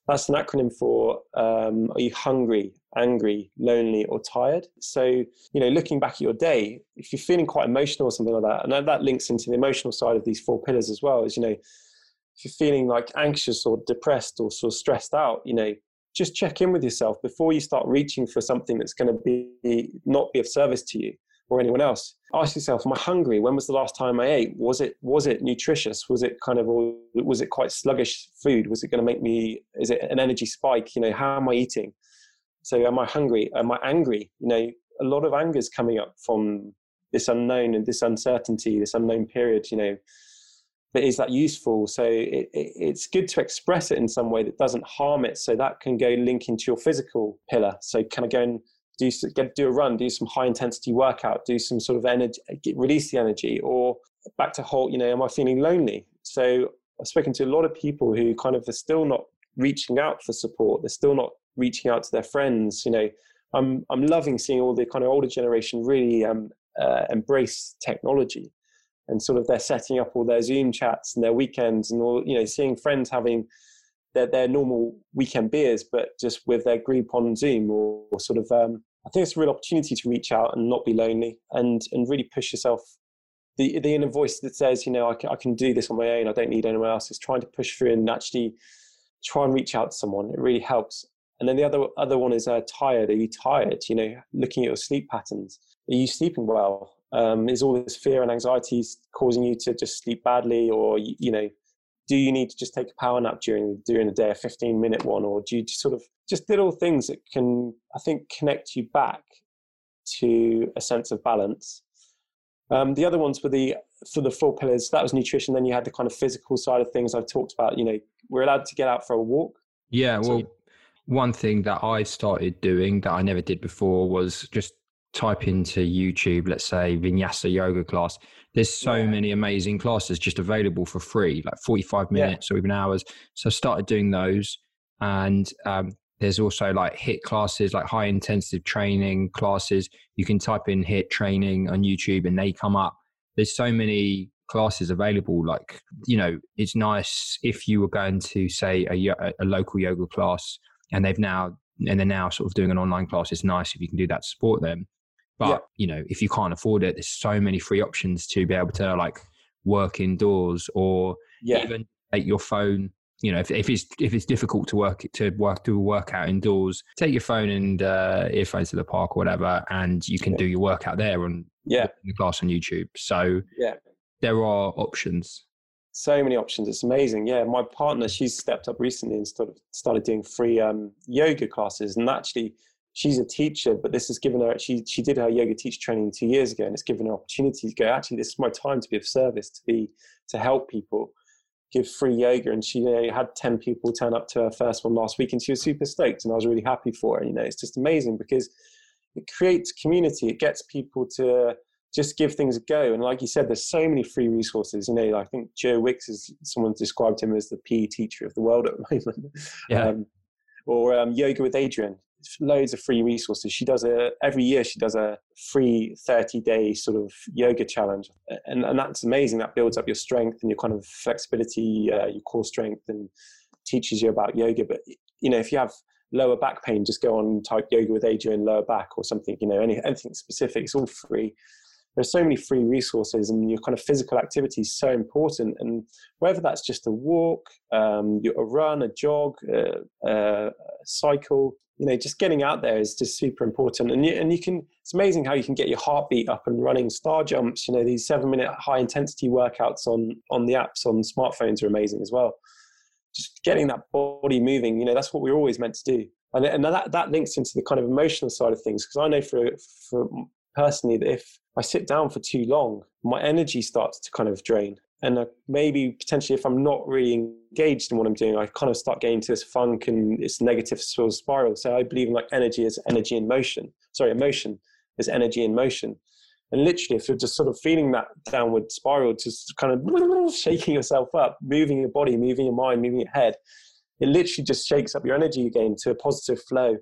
That's an acronym for, um, are you hungry, angry, lonely, or tired? So, you know, looking back at your day, if you're feeling quite emotional or something like that, and that links into the emotional side of these four pillars as well, is, you know, if you're feeling like anxious or depressed or sort of stressed out, you know, just check in with yourself before you start reaching for something that's going to be not be of service to you or anyone else. Ask yourself, am I hungry? When was the last time I ate? Was it was it nutritious? Was it kind of, or was it quite sluggish food? Was it going to make me, is it an energy spike? You know, how am I eating? So am I hungry? Am I angry? You know, a lot of anger is coming up from this unknown and this uncertainty, this unknown period, you know. But is that useful? So it, it, it's good to express it in some way that doesn't harm it. So that can go link into your physical pillar. So can I go and do, get, do a run, do some high intensity workout, do some sort of energy, get, release the energy, or back to whole, you know, am I feeling lonely? So I've spoken to a lot of people who kind of are still not reaching out for support. They're still not reaching out to their friends. You know, I'm, I'm loving seeing all the kind of older generation really um, uh, embrace technology. And sort of they're setting up all their Zoom chats and their weekends and all, you know, seeing friends having their, their normal weekend beers, but just with their group on Zoom or, or sort of, um, I think it's a real opportunity to reach out and not be lonely and, and really push yourself. The, the inner voice that says, you know, I can, I can do this on my own. I don't need anyone else, is trying to push through and actually try and reach out to someone. It really helps. And then the other, other one is uh, tired. Are you tired? You know, looking at your sleep patterns. Are you sleeping well? Um, is all this fear and anxiety causing you to just sleep badly? Or, you, you know, do you need to just take a power nap during during the day, a fifteen minute one? Or do you just sort of just little things that can, I think, connect you back to a sense of balance? Um, the other ones were the, for the four pillars, that was nutrition. Then you had the kind of physical side of things I've talked about. You know, we're allowed to get out for a walk. Yeah, well, so, one thing that I started doing that I never did before was just type into YouTube, let's say Vinyasa yoga class. There's so yeah. many amazing classes just available for free, like forty-five minutes yeah. or even hours. So I started doing those. And um, there's also like HIIT classes, like high intensive training classes. You can type in HIIT training on YouTube and they come up. There's so many classes available. Like, you know, it's nice if you were going to say a, a local yoga class and they've now, and they're now sort of doing an online class. It's nice if you can do that to support them. But, yeah. you know, if you can't afford it, there's so many free options to be able to like work indoors or yeah. even take your phone. You know, if, if it's if it's difficult to work to work do a workout indoors, take your phone and uh, earphones to the park or whatever, and you can yeah. do your workout there and yeah, the class on YouTube. So yeah, there are options. So many options. It's amazing. Yeah, my partner, she's stepped up recently and started started doing free um, yoga classes, and actually. She's a teacher, but this has given her, she she did her yoga teacher training two years ago, and it's given her opportunity to go, actually, this is my time to be of service, to be, to help people, give free yoga. And she, you know, had ten people turn up to her first one last week, and she was super stoked, and I was really happy for her. You know, it's just amazing because it creates community. It gets people to just give things a go. And like you said, there's so many free resources. You know, I think Joe Wicks is, someone described him as the P E teacher of the world at the moment. Yeah. Um, or um, Yoga with Adriene. Loads of free resources. She does a every year. She does a free thirty day sort of yoga challenge, and and that's amazing. That builds up your strength and your kind of flexibility, uh, your core strength, and teaches you about yoga. But you know, if you have lower back pain, just go on and type yoga with Adriene lower back or something. You know, any, anything specific. It's all free. There's so many free resources, and your kind of physical activity is so important. And whether that's just a walk, um, a run, a jog, uh, uh, cycle. You know, just getting out there is just super important. And you, and you can, it's amazing how you can get your heartbeat up and running. Star jumps, you know, these seven minute high intensity workouts on, on the apps on smartphones are amazing as well. Just getting that body moving, you know, that's what we're always meant to do. And, and that, that links into the kind of emotional side of things. Because I know for, for personally that if I sit down for too long, my energy starts to kind of drain. And uh, maybe potentially if I'm not really engaged in what I'm doing, I kind of start getting into this funk and this negative sort of spiral. So I believe in like energy is energy in motion. Sorry, emotion is energy in motion. And literally, if you're just sort of feeling that downward spiral, just kind of shaking yourself up, moving your body, moving your mind, moving your head, it literally just shakes up your energy again to a positive flow.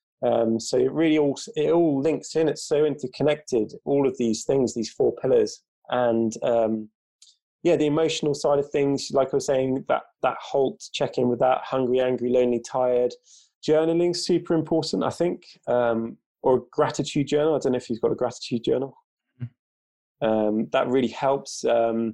Um, so it really all, it all links in. It's so interconnected, all of these things, these four pillars. And, um, yeah, the emotional side of things, like I was saying, that that halt, check in with that, hungry, angry, lonely, tired. Journaling, super important, I think, um, or gratitude journal. I don't know if you've got a gratitude journal. Um, that really helps. Um,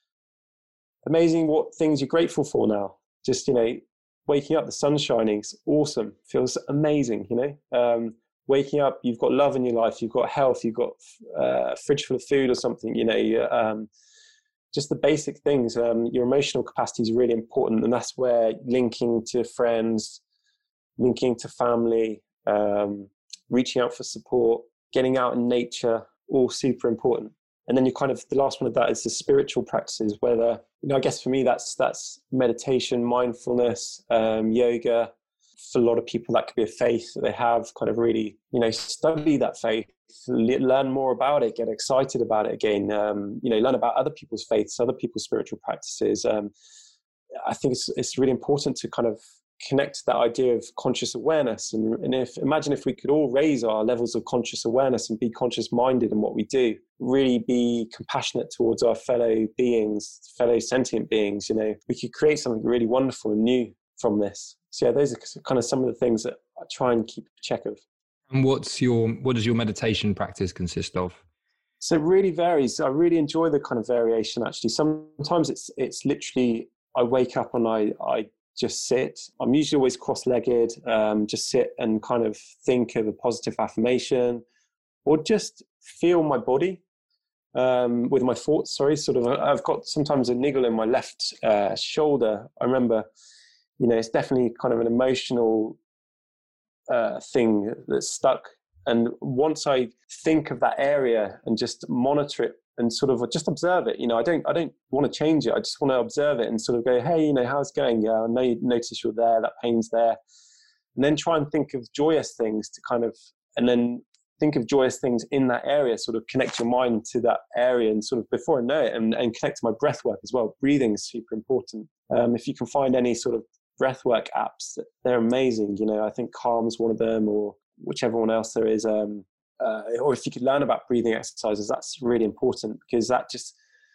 amazing what things you're grateful for now. Just, you know, waking up, the sun's shining, it's awesome, feels amazing, you know. Um, waking up, you've got love in your life, you've got health, you've got uh, a fridge full of food or something, you know, um, just the basic things. Um, your emotional capacity is really important, and that's where linking to friends, linking to family, um, reaching out for support, getting out in nature, all super important. And then you kind of, the last one of that is the spiritual practices, whether, you know, I guess for me, that's, that's meditation, mindfulness, um, yoga. For a lot of people, that could be a faith that they have, kind of really, you know, study that faith, learn more about it, get excited about it again, um, you know, learn about other people's faiths, other people's spiritual practices. Um, I think it's, it's really important to kind of connect to that idea of conscious awareness. And, and if, imagine if we could all raise our levels of conscious awareness and be conscious minded in what we do, really be compassionate towards our fellow beings, fellow sentient beings, you know, we could create something really wonderful and new from this. So yeah, those are kind of some of the things that I try and keep check of. And what's your, what does your meditation practice consist of? So it really varies. I really enjoy the kind of variation, actually. Sometimes it's, it's literally, I wake up and I, I just sit. I'm usually always cross-legged, um, just sit and kind of think of a positive affirmation, or just feel my body um, with my thoughts. Sorry, sort of, I've got sometimes a niggle in my left uh, shoulder. I remember, you know, it's definitely kind of an emotional uh, thing that's stuck. And once I think of that area and just monitor it and sort of just observe it, you know, I don't, I don't want to change it. I just want to observe it and sort of go, hey, you know, how's it going? Yeah, I know you notice you're there, that pain's there. And then try and think of joyous things to kind of, and then think of joyous things in that area, sort of connect your mind to that area and sort of before I know it, and, and connect to my breath work as well. Breathing is super important. Um, if you can find any sort of breathwork apps, they're amazing. You know, I think Calm's one of them, or whichever one else there is. Um, uh, or if you could learn about breathing exercises, that's really important, because that just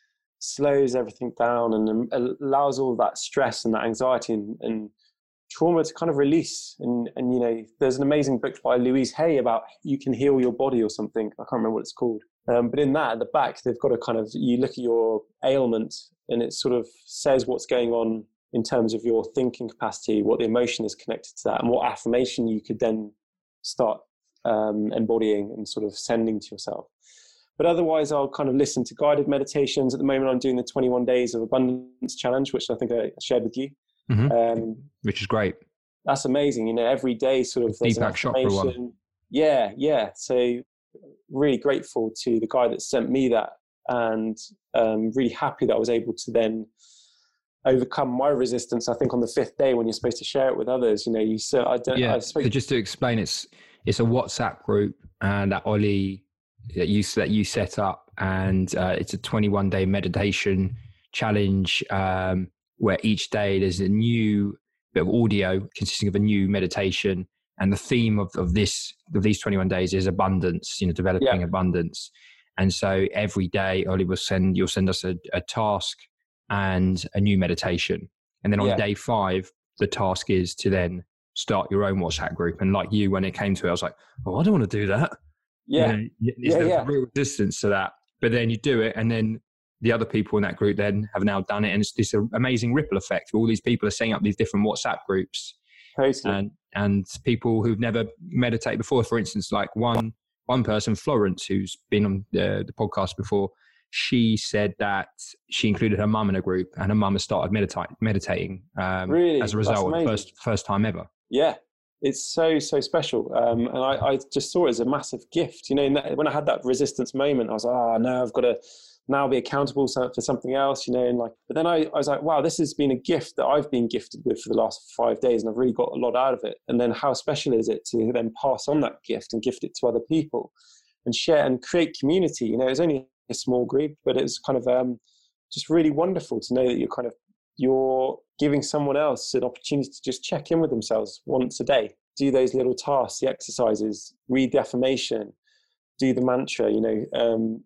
slows everything down and allows all that stress and that anxiety and, and trauma to kind of release. And, and, you know, there's an amazing book by Louise Hay about you can heal your body or something. I can't remember what it's called. Um, but in that, at the back, they've got a kind of, you look at your ailment and it sort of says what's going on in terms of your thinking capacity, what the emotion is connected to that, and what affirmation you could then start um, embodying and sort of sending to yourself. But otherwise, I'll kind of listen to guided meditations. At the moment, I'm doing the twenty-one Days of Abundance Challenge, which I think I shared with you. Mm-hmm. Um, which is great. That's amazing. You know, every day sort of there's an affirmation. Yeah, yeah. So really grateful to the guy that sent me that, and um, really happy that I was able to then overcome my resistance. I think on the fifth day, when you're supposed to share it with others, you know, you so I don't. Yeah. I spoke- so just to explain, it's it's a WhatsApp group, and that Ollie that you that you set up, and uh, it's a twenty-one day meditation challenge. Um, where each day there's a new bit of audio consisting of a new meditation, and the theme of, of this of these twenty-one days is abundance, you know, developing yeah. abundance. And so every day, Ollie will send you'll send us a, a task and a new meditation, and then on yeah. day five, the task is to then start your own WhatsApp group. And like you, when it came to it, I was like, oh, I don't want to do that. Yeah, you know, yeah, yeah, yeah. real resistance to that, but then you do it, and then the other people in that group then have now done it, and it's this amazing ripple effect. All these people are setting up these different WhatsApp groups, totally. and and people who've never meditated before. For instance, like one one person, Florence, who's been on the, the podcast before, she said that she included her mum in a group, and her mum has started meditate, meditating um, really? as a result, the first first time ever. Yeah, it's so so special, um, and I, I just saw it as a massive gift. You know, when I had that resistance moment, I was like, oh no, I've got to now be accountable for something else, you know, and like, but then I, I was like, wow, this has been a gift that I've been gifted with for the last five days, and I've really got a lot out of it. And then how special is it to then pass on that gift and gift it to other people and share and create community? You know, it was only a small group, but it was kind of um, just really wonderful to know that you're kind of, you're giving someone else an opportunity to just check in with themselves once a day, do those little tasks, the exercises, read the affirmation, do the mantra, you know, um,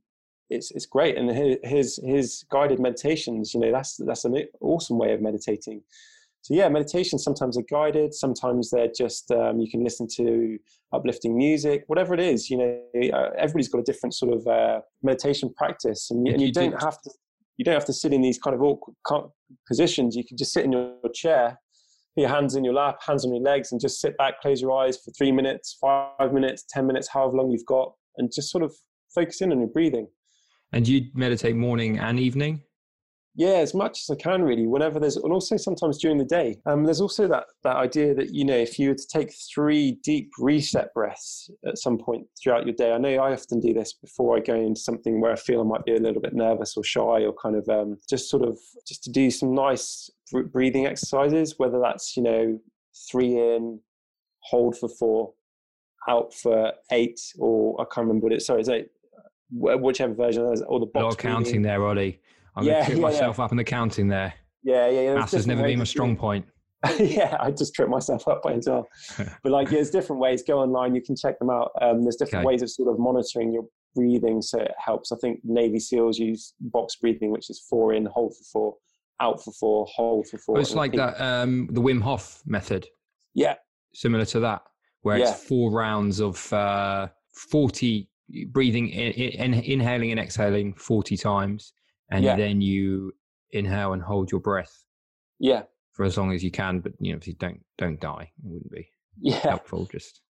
it's it's great. And his his guided meditations, you know, that's that's an awesome way of meditating. So yeah, meditations sometimes are guided, sometimes they're just um, you can listen to uplifting music, whatever it is. You know, uh, everybody's got a different sort of uh, meditation practice, and, and you, you don't do- have to you don't have to sit in these kind of awkward positions. You can just sit in your chair, put your hands in your lap, hands on your legs, and just sit back, close your eyes for three minutes, five minutes, ten minutes, however long you've got, and just sort of focus in on your breathing. And do you meditate morning and evening? Yeah, as much as I can, really, whenever there's, and also sometimes during the day. Um, there's also that that idea that, you know, if you were to take three deep reset breaths at some point throughout your day, I know I often do this before I go into something where I feel I might be a little bit nervous or shy, or kind of um, just sort of just to do some nice breathing exercises, whether that's, you know, three in, hold for four, out for eight, or I can't remember what it, sorry, it's eight, whichever version, or the box. A lot of counting there, Ollie. I'm yeah, going to trip yeah, myself yeah. up in the counting there. Yeah, yeah. yeah. Maths has never been my strong point. yeah, I just trip myself up by as well. But like, yeah, there's different ways. Go online, you can check them out. Um, there's different okay. ways of sort of monitoring your breathing, so it helps. I think Navy SEALs use box breathing, which is four in, hold for four, out for four, hold for four. Well, it's like that, um, the Wim Hof method. Yeah. Similar to that, where yeah. it's four rounds of uh, forty, breathing, in, in, inhaling and exhaling forty times. And yeah. then you inhale and hold your breath. Yeah. For as long as you can, but you know, if you don't don't die, it wouldn't be yeah. helpful. Just.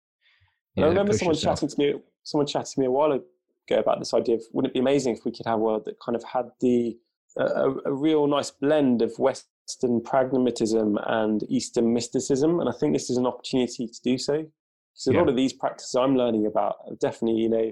I know, remember someone yourself. chatting to me. Someone chatted to me a while ago about this idea of, wouldn't it be amazing if we could have a world that kind of had the uh, a, a real nice blend of Western pragmatism and Eastern mysticism, and I think this is an opportunity to do so. Because a yeah. lot of these practices I'm learning about are definitely, you know.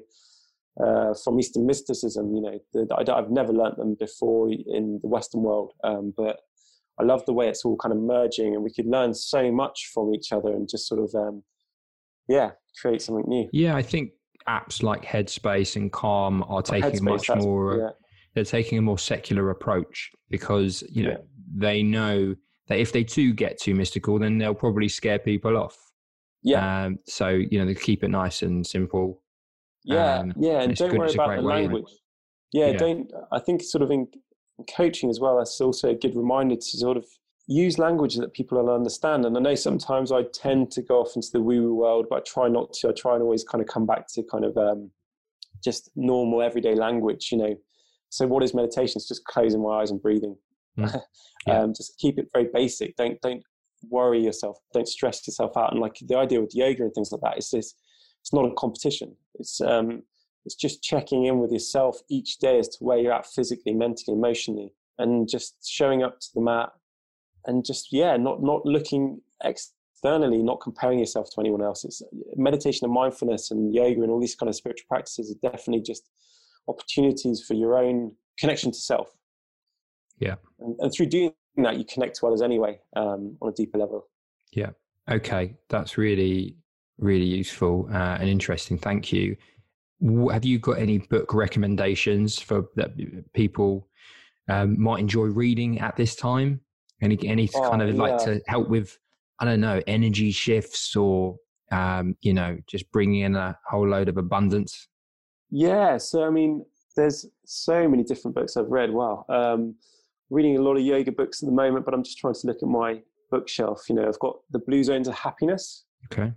Uh, from Eastern mysticism, you know, the, I, I've never learnt them before in the Western world, um, but I love the way it's all kind of merging, and we could learn so much from each other and just sort of, um, yeah, create something new. Yeah, I think apps like Headspace and Calm are taking Headspace, much more. Yeah. They're taking a more secular approach because you know yeah. they know that if they do get too mystical, then they'll probably scare people off. Yeah. Um, so you know they keep it nice and simple. Yeah, um, yeah, and don't good, worry about the language. Yeah, yeah, don't. I think sort of in, in coaching as well, that's also a good reminder to sort of use language that people will understand. And I know sometimes I tend to go off into the woo-woo world, but I try not to. I try and always kind of come back to kind of um, just normal everyday language, you know. So what is meditation? It's just closing my eyes and breathing. Mm. yeah. um, just keep it very basic. Don't don't worry yourself. Don't stress yourself out. And like the idea with yoga and things like that is this. It's not a competition. It's um, it's just checking in with yourself each day as to where you're at physically, mentally, emotionally, and just showing up to the mat, and just yeah, not not looking externally, not comparing yourself to anyone else. It's meditation and mindfulness and yoga and all these kind of spiritual practices are definitely just opportunities for your own connection to self. Yeah, and, and through doing that, you connect to others anyway um, on a deeper level. Yeah. Okay, that's really. Really useful uh, and interesting. Thank you. Have you got any book recommendations for that people um, might enjoy reading at this time? Any any oh, kind of yeah. like to help with, I don't know, energy shifts or um, you know, just bringing in a whole load of abundance? Yeah. So I mean, there's so many different books I've read. Wow. Um, reading a lot of yoga books at the moment, but I'm just trying to look at my bookshelf. You know, I've got The Blue Zones of Happiness. Okay.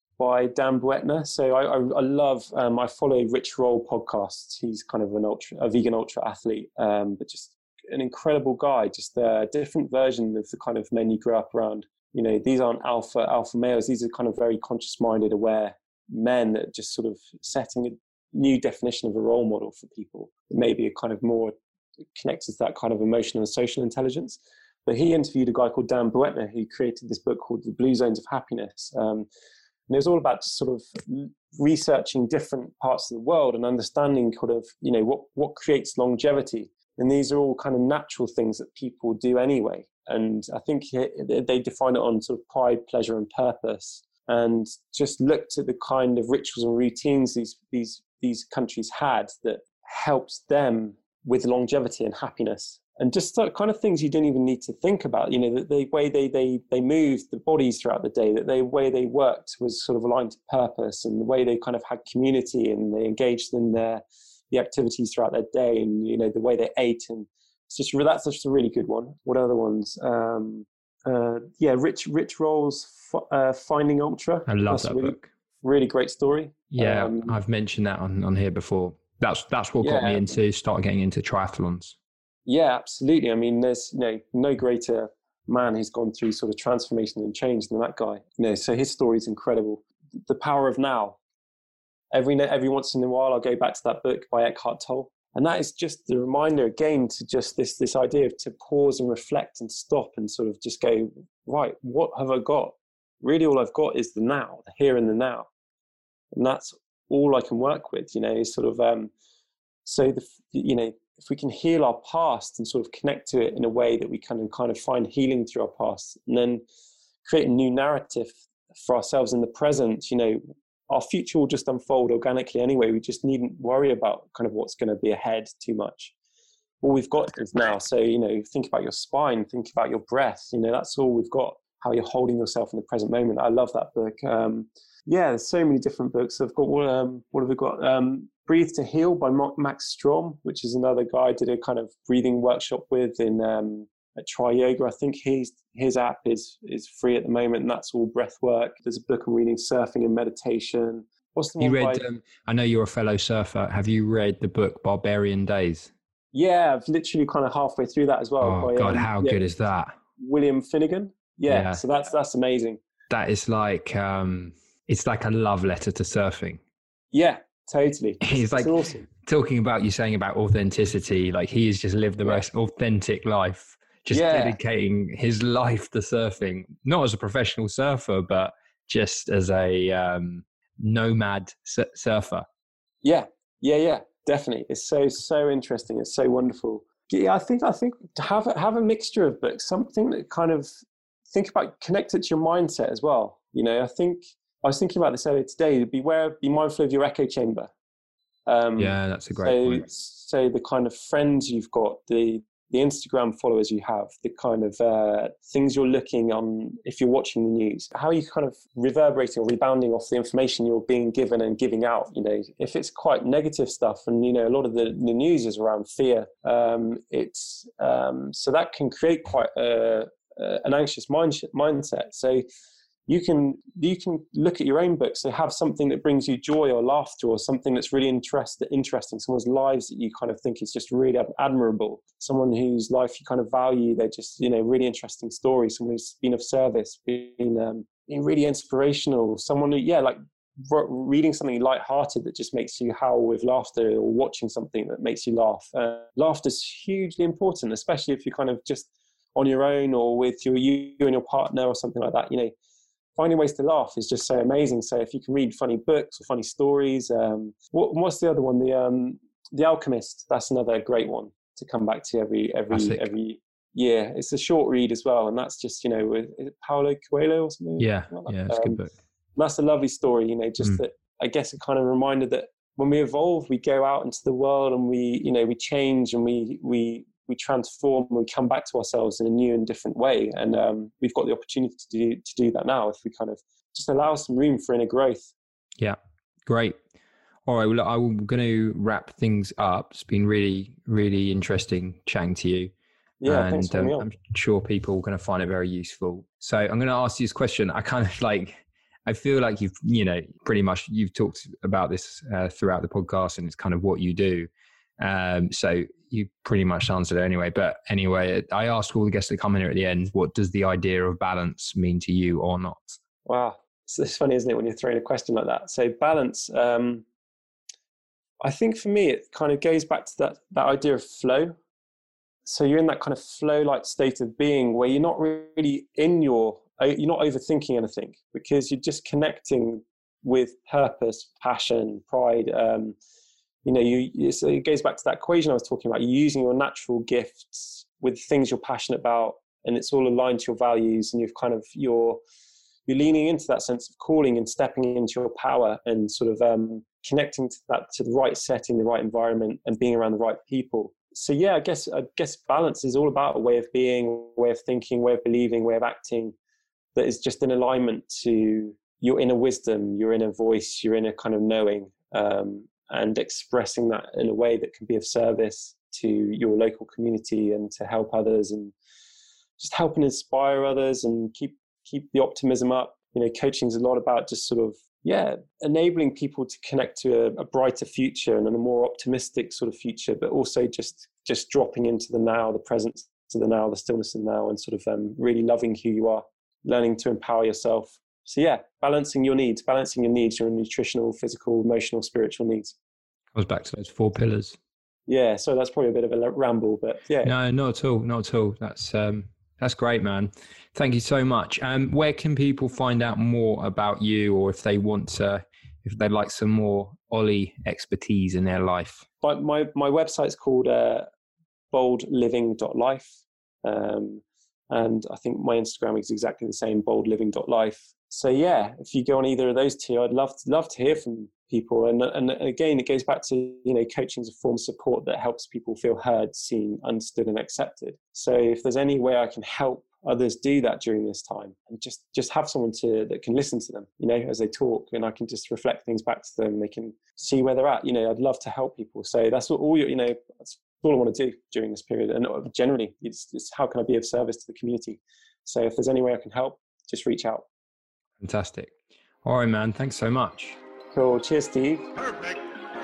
By Dan Buettner. So I, I, I love, um, I follow Rich Roll podcasts. He's kind of an ultra, a vegan ultra athlete, um, but just an incredible guy, just a different version of the kind of men you grew up around. You know, these aren't alpha, alpha males. These are kind of very conscious minded, aware men that are just sort of setting a new definition of a role model for people. Maybe a kind of more connected to that kind of emotional and social intelligence. But he interviewed a guy called Dan Buettner who created this book called The Blue Zones of Happiness. Um, And it was all about sort of researching different parts of the world and understanding kind of, you know, what, what creates longevity. And these are all kind of natural things that people do anyway. And I think they define it on sort of pride, pleasure, and purpose, and just looked at the kind of rituals and routines these these these countries had that helped them with longevity and happiness. And just the kind of things you don't even need to think about, you know, the, the way they, they, they moved the bodies throughout the day, that the way they worked was sort of aligned to purpose, and the way they kind of had community and they engaged in their the activities throughout their day, and you know the way they ate, and it's just that's just a really good one. What other ones? Um, uh, yeah, Rich Rich Roll's uh, Finding Ultra. I love that's that really, book. Really great story. Yeah, um, I've mentioned that on, on here before. That's that's what yeah. got me into start getting into triathlons. Yeah, absolutely. I mean, there's you know no greater man who's gone through sort of transformation and change than that guy. You know, so his story is incredible. The Power of Now. Every every once in a while, I'll go back to that book by Eckhart Tolle, and that is just the reminder again to just this this idea of to pause and reflect and stop and sort of just go, right, what have I got? Really, all I've got is the now, the here and the now, and that's all I can work with. You know, sort of. Um, so the you know. If we can heal our past and sort of connect to it in a way that we can kind of find healing through our past, and then create a new narrative for ourselves in the present, you know, our future will just unfold organically anyway. We just needn't worry about kind of what's going to be ahead too much. All we've got is now. So, you know, think about your spine, think about your breath, you know, that's all we've got, how you're holding yourself in the present moment. I love that book. Um, yeah, there's so many different books. I've got, what, um, what have we got? Um, Breathe to Heal by Max Strom, which is another guy I did a kind of breathing workshop with in um, at Tri Yoga. I think his his app is is free at the moment, and that's all breath work. There's a book I'm reading, Surfing and Meditation. What's the you one read? by... Um, I know you're a fellow surfer. Have you read the book Barbarian Days? Yeah, I've literally kind of halfway through that as well. Oh by, God, um, how yeah, good is that? William Finnegan. Yeah, yeah, so that's that's amazing. That is like um, it's like a love letter to surfing. Yeah. Totally. He's like awesome. Talking about, you saying about authenticity, like he has just lived the yeah. most authentic life, just yeah. dedicating his life to surfing, not as a professional surfer, but just as a um, nomad s- surfer. Yeah, yeah, yeah, definitely. It's so, so interesting. It's so wonderful. Yeah, I think, I think to have a, have a mixture of books, something that kind of think about, connect it to your mindset as well. You know, I think, I was thinking about this earlier today. Beware, be mindful of your echo chamber. Um, yeah, that's a great so, point. So the kind of friends you've got, the the Instagram followers you have, the kind of uh, things you're looking on, if you're watching the news, how are you kind of reverberating or rebounding off the information you're being given and giving out? You know, if it's quite negative stuff, and you know, a lot of the, the news is around fear. Um, it's um, so that can create quite a, a, an anxious mind, mindset. So. You can you can look at your own books, so have something that brings you joy or laughter, or something that's really interest, interesting, someone's lives that you kind of think is just really admirable, someone whose life you kind of value, they're just, you know, really interesting stories, someone who's been of service, been, um, been really inspirational, someone who, yeah, like reading something lighthearted that just makes you howl with laughter, or watching something that makes you laugh. Uh, laughter is hugely important, especially if you're kind of just on your own or with your, you and your partner or something like that, you know. Finding ways to laugh is just so amazing. So if you can read funny books or funny stories, um, what, what's the other one? The um, The Alchemist. That's another great one to come back to every every Classic. every year. It's a short read as well, and that's just, you know, with is it Paulo Coelho or something. Yeah, like yeah, it's um, a good book. That's a lovely story. You know, just mm. that. I guess a kind of reminder that when we evolve, we go out into the world and we, you know, we change and we we. we transform and we come back to ourselves in a new and different way. And um, we've got the opportunity to do, to do that now if we kind of just allow some room for inner growth. Yeah, great. All right, well, look, I'm going to wrap things up. It's been really, really interesting chatting to you. Yeah, and thanks for having me on. I'm sure people are going to find it very useful. So I'm going to ask you this question. I kind of like, I feel like you've, you know, pretty much you've talked about this uh, throughout the podcast, and it's kind of what you do. Um, so you pretty much answered it anyway. But anyway, I ask all the guests that come in here at the end, what does the idea of balance mean to you or not? Wow. So it's funny, isn't it, when you're throwing a question like that? So balance, um, I think for me, it kind of goes back to that, that idea of flow. So you're in that kind of flow-like state of being where you're not really in your, you're not overthinking anything, because you're just connecting with purpose, passion, pride, um, you know, you, it goes back to that equation I was talking about. You're using your natural gifts with things you're passionate about, and it's all aligned to your values, and you've kind of, you're, you're leaning into that sense of calling and stepping into your power and sort of um, connecting to that, to the right setting, the right environment, and being around the right people. So yeah, I guess, I guess balance is all about a way of being, way of thinking, way of believing, way of acting that is just in alignment to your inner wisdom, your inner voice, your inner kind of knowing. Um, and expressing that in a way that can be of service to your local community and to help others and just help and inspire others and keep keep the optimism up. You know, coaching is a lot about just sort of, yeah, enabling people to connect to a, a brighter future and a more optimistic sort of future, but also just just dropping into the now, the present to the now, the stillness of the now, and sort of um, really loving who you are, learning to empower yourself. So yeah, balancing your needs, balancing your needs, your nutritional, physical, emotional, spiritual needs. Comes back to those four pillars. Yeah, so that's probably a bit of a ramble, but yeah. No, not at all, not at all. That's um, that's great, man. Thank you so much. Um, where can people find out more about you, or if they want to, if they'd like some more Ollie expertise in their life? My my, my website's called uh, bold living dot life, um, and I think my Instagram is exactly the same, bold living dot life. So yeah, if you go on either of those two, I'd love to, love to hear from people. And and again, it goes back to, you know, coaching is a form of support that helps people feel heard, seen, understood, and accepted. So if there's any way I can help others do that during this time, and just just have someone to that can listen to them, you know, as they talk, and I can just reflect things back to them, they can see where they're at. You know, I'd love to help people. So that's what all you, you know, that's all I want to do during this period. And generally, it's, it's how can I be of service to the community? So if there's any way I can help, just reach out. Fantastic. All right, man. Thanks so much. Cool. Cheers, Steve. Perfect.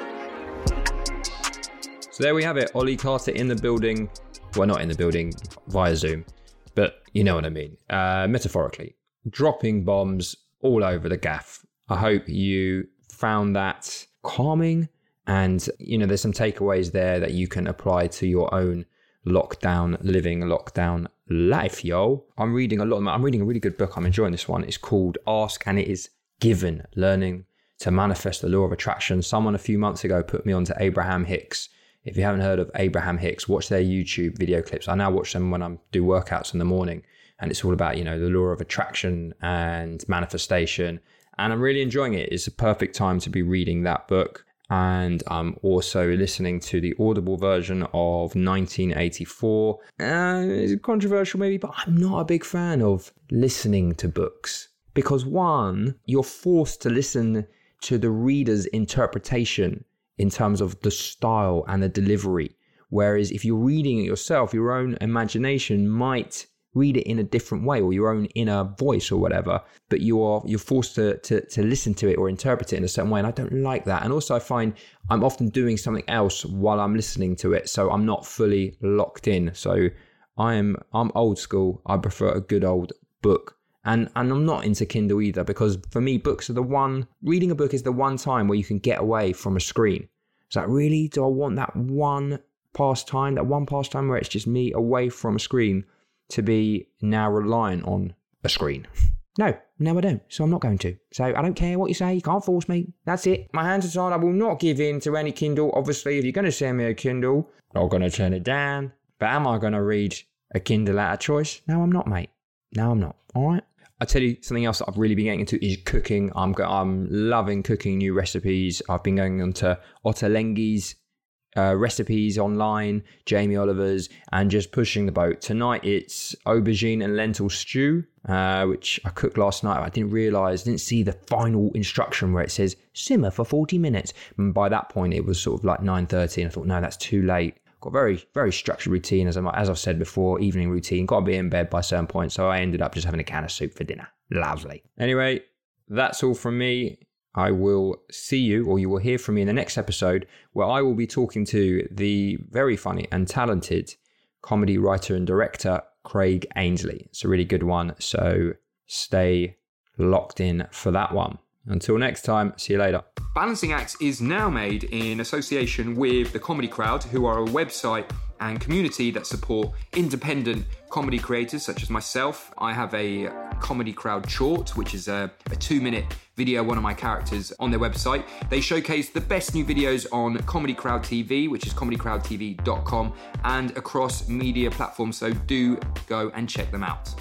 So there we have it. Ollie Carter in the building. Well, not in the building via Zoom, but you know what I mean. Uh, metaphorically, dropping bombs all over the gaff. I hope you found that calming, and you know, there's some takeaways there that you can apply to your own lockdown living, lockdown life, yo. I'm reading a lot. Of, I'm reading a really good book. I'm enjoying this one. It's called Ask and It Is Given: Learning to Manifest the Law of Attraction. Someone a few months ago put me onto Abraham Hicks. If you haven't heard of Abraham Hicks, watch their YouTube video clips. I now watch them when I do workouts in the morning, and it's all about, you know, the law of attraction and manifestation. And I'm really enjoying it. It's a perfect time to be reading that book. And I'm also listening to the Audible version of nineteen eighty-four. Uh, it's controversial maybe, but I'm not a big fan of listening to books. Because one, you're forced to listen to the reader's interpretation in terms of the style and the delivery. Whereas if you're reading it yourself, your own imagination might read it in a different way, or your own inner voice or whatever, but you are you're forced to, to to listen to it or interpret it in a certain way, and I don't like that. And also I find I'm often doing something else while I'm listening to it, so I'm not fully locked in. So I am I'm old school. I prefer a good old book. And and I'm not into Kindle either, because for me, books are the one, reading a book is the one time where you can get away from a screen. It's like, really, do I want that one pastime, that one pastime where it's just me away from a screen, to be now reliant on a screen? No, no I don't. So I'm not going to. So I don't care what you say. You can't force me. That's it. My hands are tied. I will not give in to any Kindle. Obviously, if you're going to send me a Kindle, I'm not going to turn it down. But am I going to read a Kindle out of choice? No, I'm not, mate. No, I'm not. All right. I tell you something else that I've really been getting into is cooking. I'm go- I'm loving cooking new recipes. I've been going on to Ottolenghi's uh, recipes online, Jamie Oliver's, and just pushing the boat. Tonight it's aubergine and lentil stew, uh, which I cooked last night. I didn't realise, didn't see the final instruction where it says simmer for forty minutes. And by that point it was sort of like nine thirty, and I thought, no, that's too late. Got a very, very structured routine, as, I'm, as I've said before, evening routine. Got to be in bed by a certain point, so I ended up just having a can of soup for dinner. Lovely. Anyway, that's all from me. I will see you, or you will hear from me in the next episode, where I will be talking to the very funny and talented comedy writer and director, Craig Ainsley. It's a really good one, so stay locked in for that one. Until next time, see you later. Balancing Acts is now made in association with The Comedy Crowd, who are a website and community that support independent comedy creators such as myself. I have a Comedy Crowd short, which is a, a two-minute video, one of my characters, on their website. They showcase the best new videos on Comedy Crowd T V, which is comedy crowd t v dot com, and across media platforms, so do go and check them out.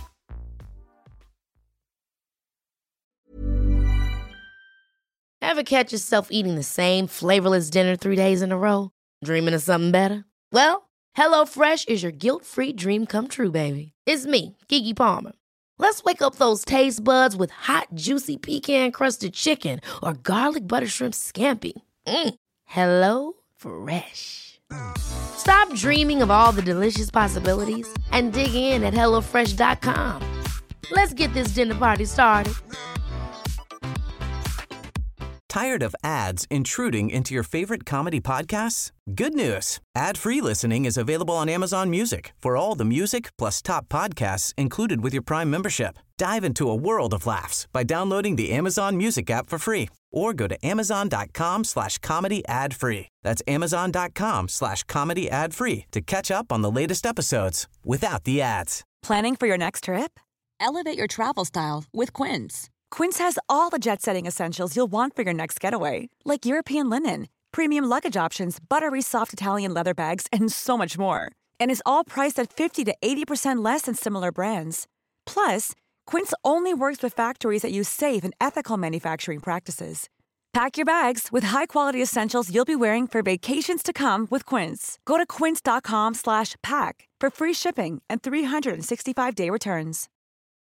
Ever catch yourself eating the same flavorless dinner three days in a row? Dreaming of something better? Well, HelloFresh is your guilt-free dream come true, baby. It's me, Keke Palmer. Let's wake up those taste buds with hot, juicy pecan-crusted chicken or garlic butter shrimp scampi. Mm. Hello Fresh. Stop dreaming of all the delicious possibilities and dig in at hello fresh dot com. Let's get this dinner party started. Tired of ads intruding into your favorite comedy podcasts? Good news. Ad-free listening is available on Amazon Music for all the music plus top podcasts included with your Prime membership. Dive into a world of laughs by downloading the Amazon Music app for free or go to amazon.com slash comedy ad free. That's amazon.com slash comedy ad free to catch up on the latest episodes without the ads. Planning for your next trip? Elevate your travel style with Quince. Quince has all the jet-setting essentials you'll want for your next getaway, like European linen, premium luggage options, buttery soft Italian leather bags, and so much more. And is all priced at fifty to eighty percent less than similar brands. Plus, Quince only works with factories that use safe and ethical manufacturing practices. Pack your bags with high-quality essentials you'll be wearing for vacations to come with Quince. Go to quince.com slash pack for free shipping and three sixty-five day returns.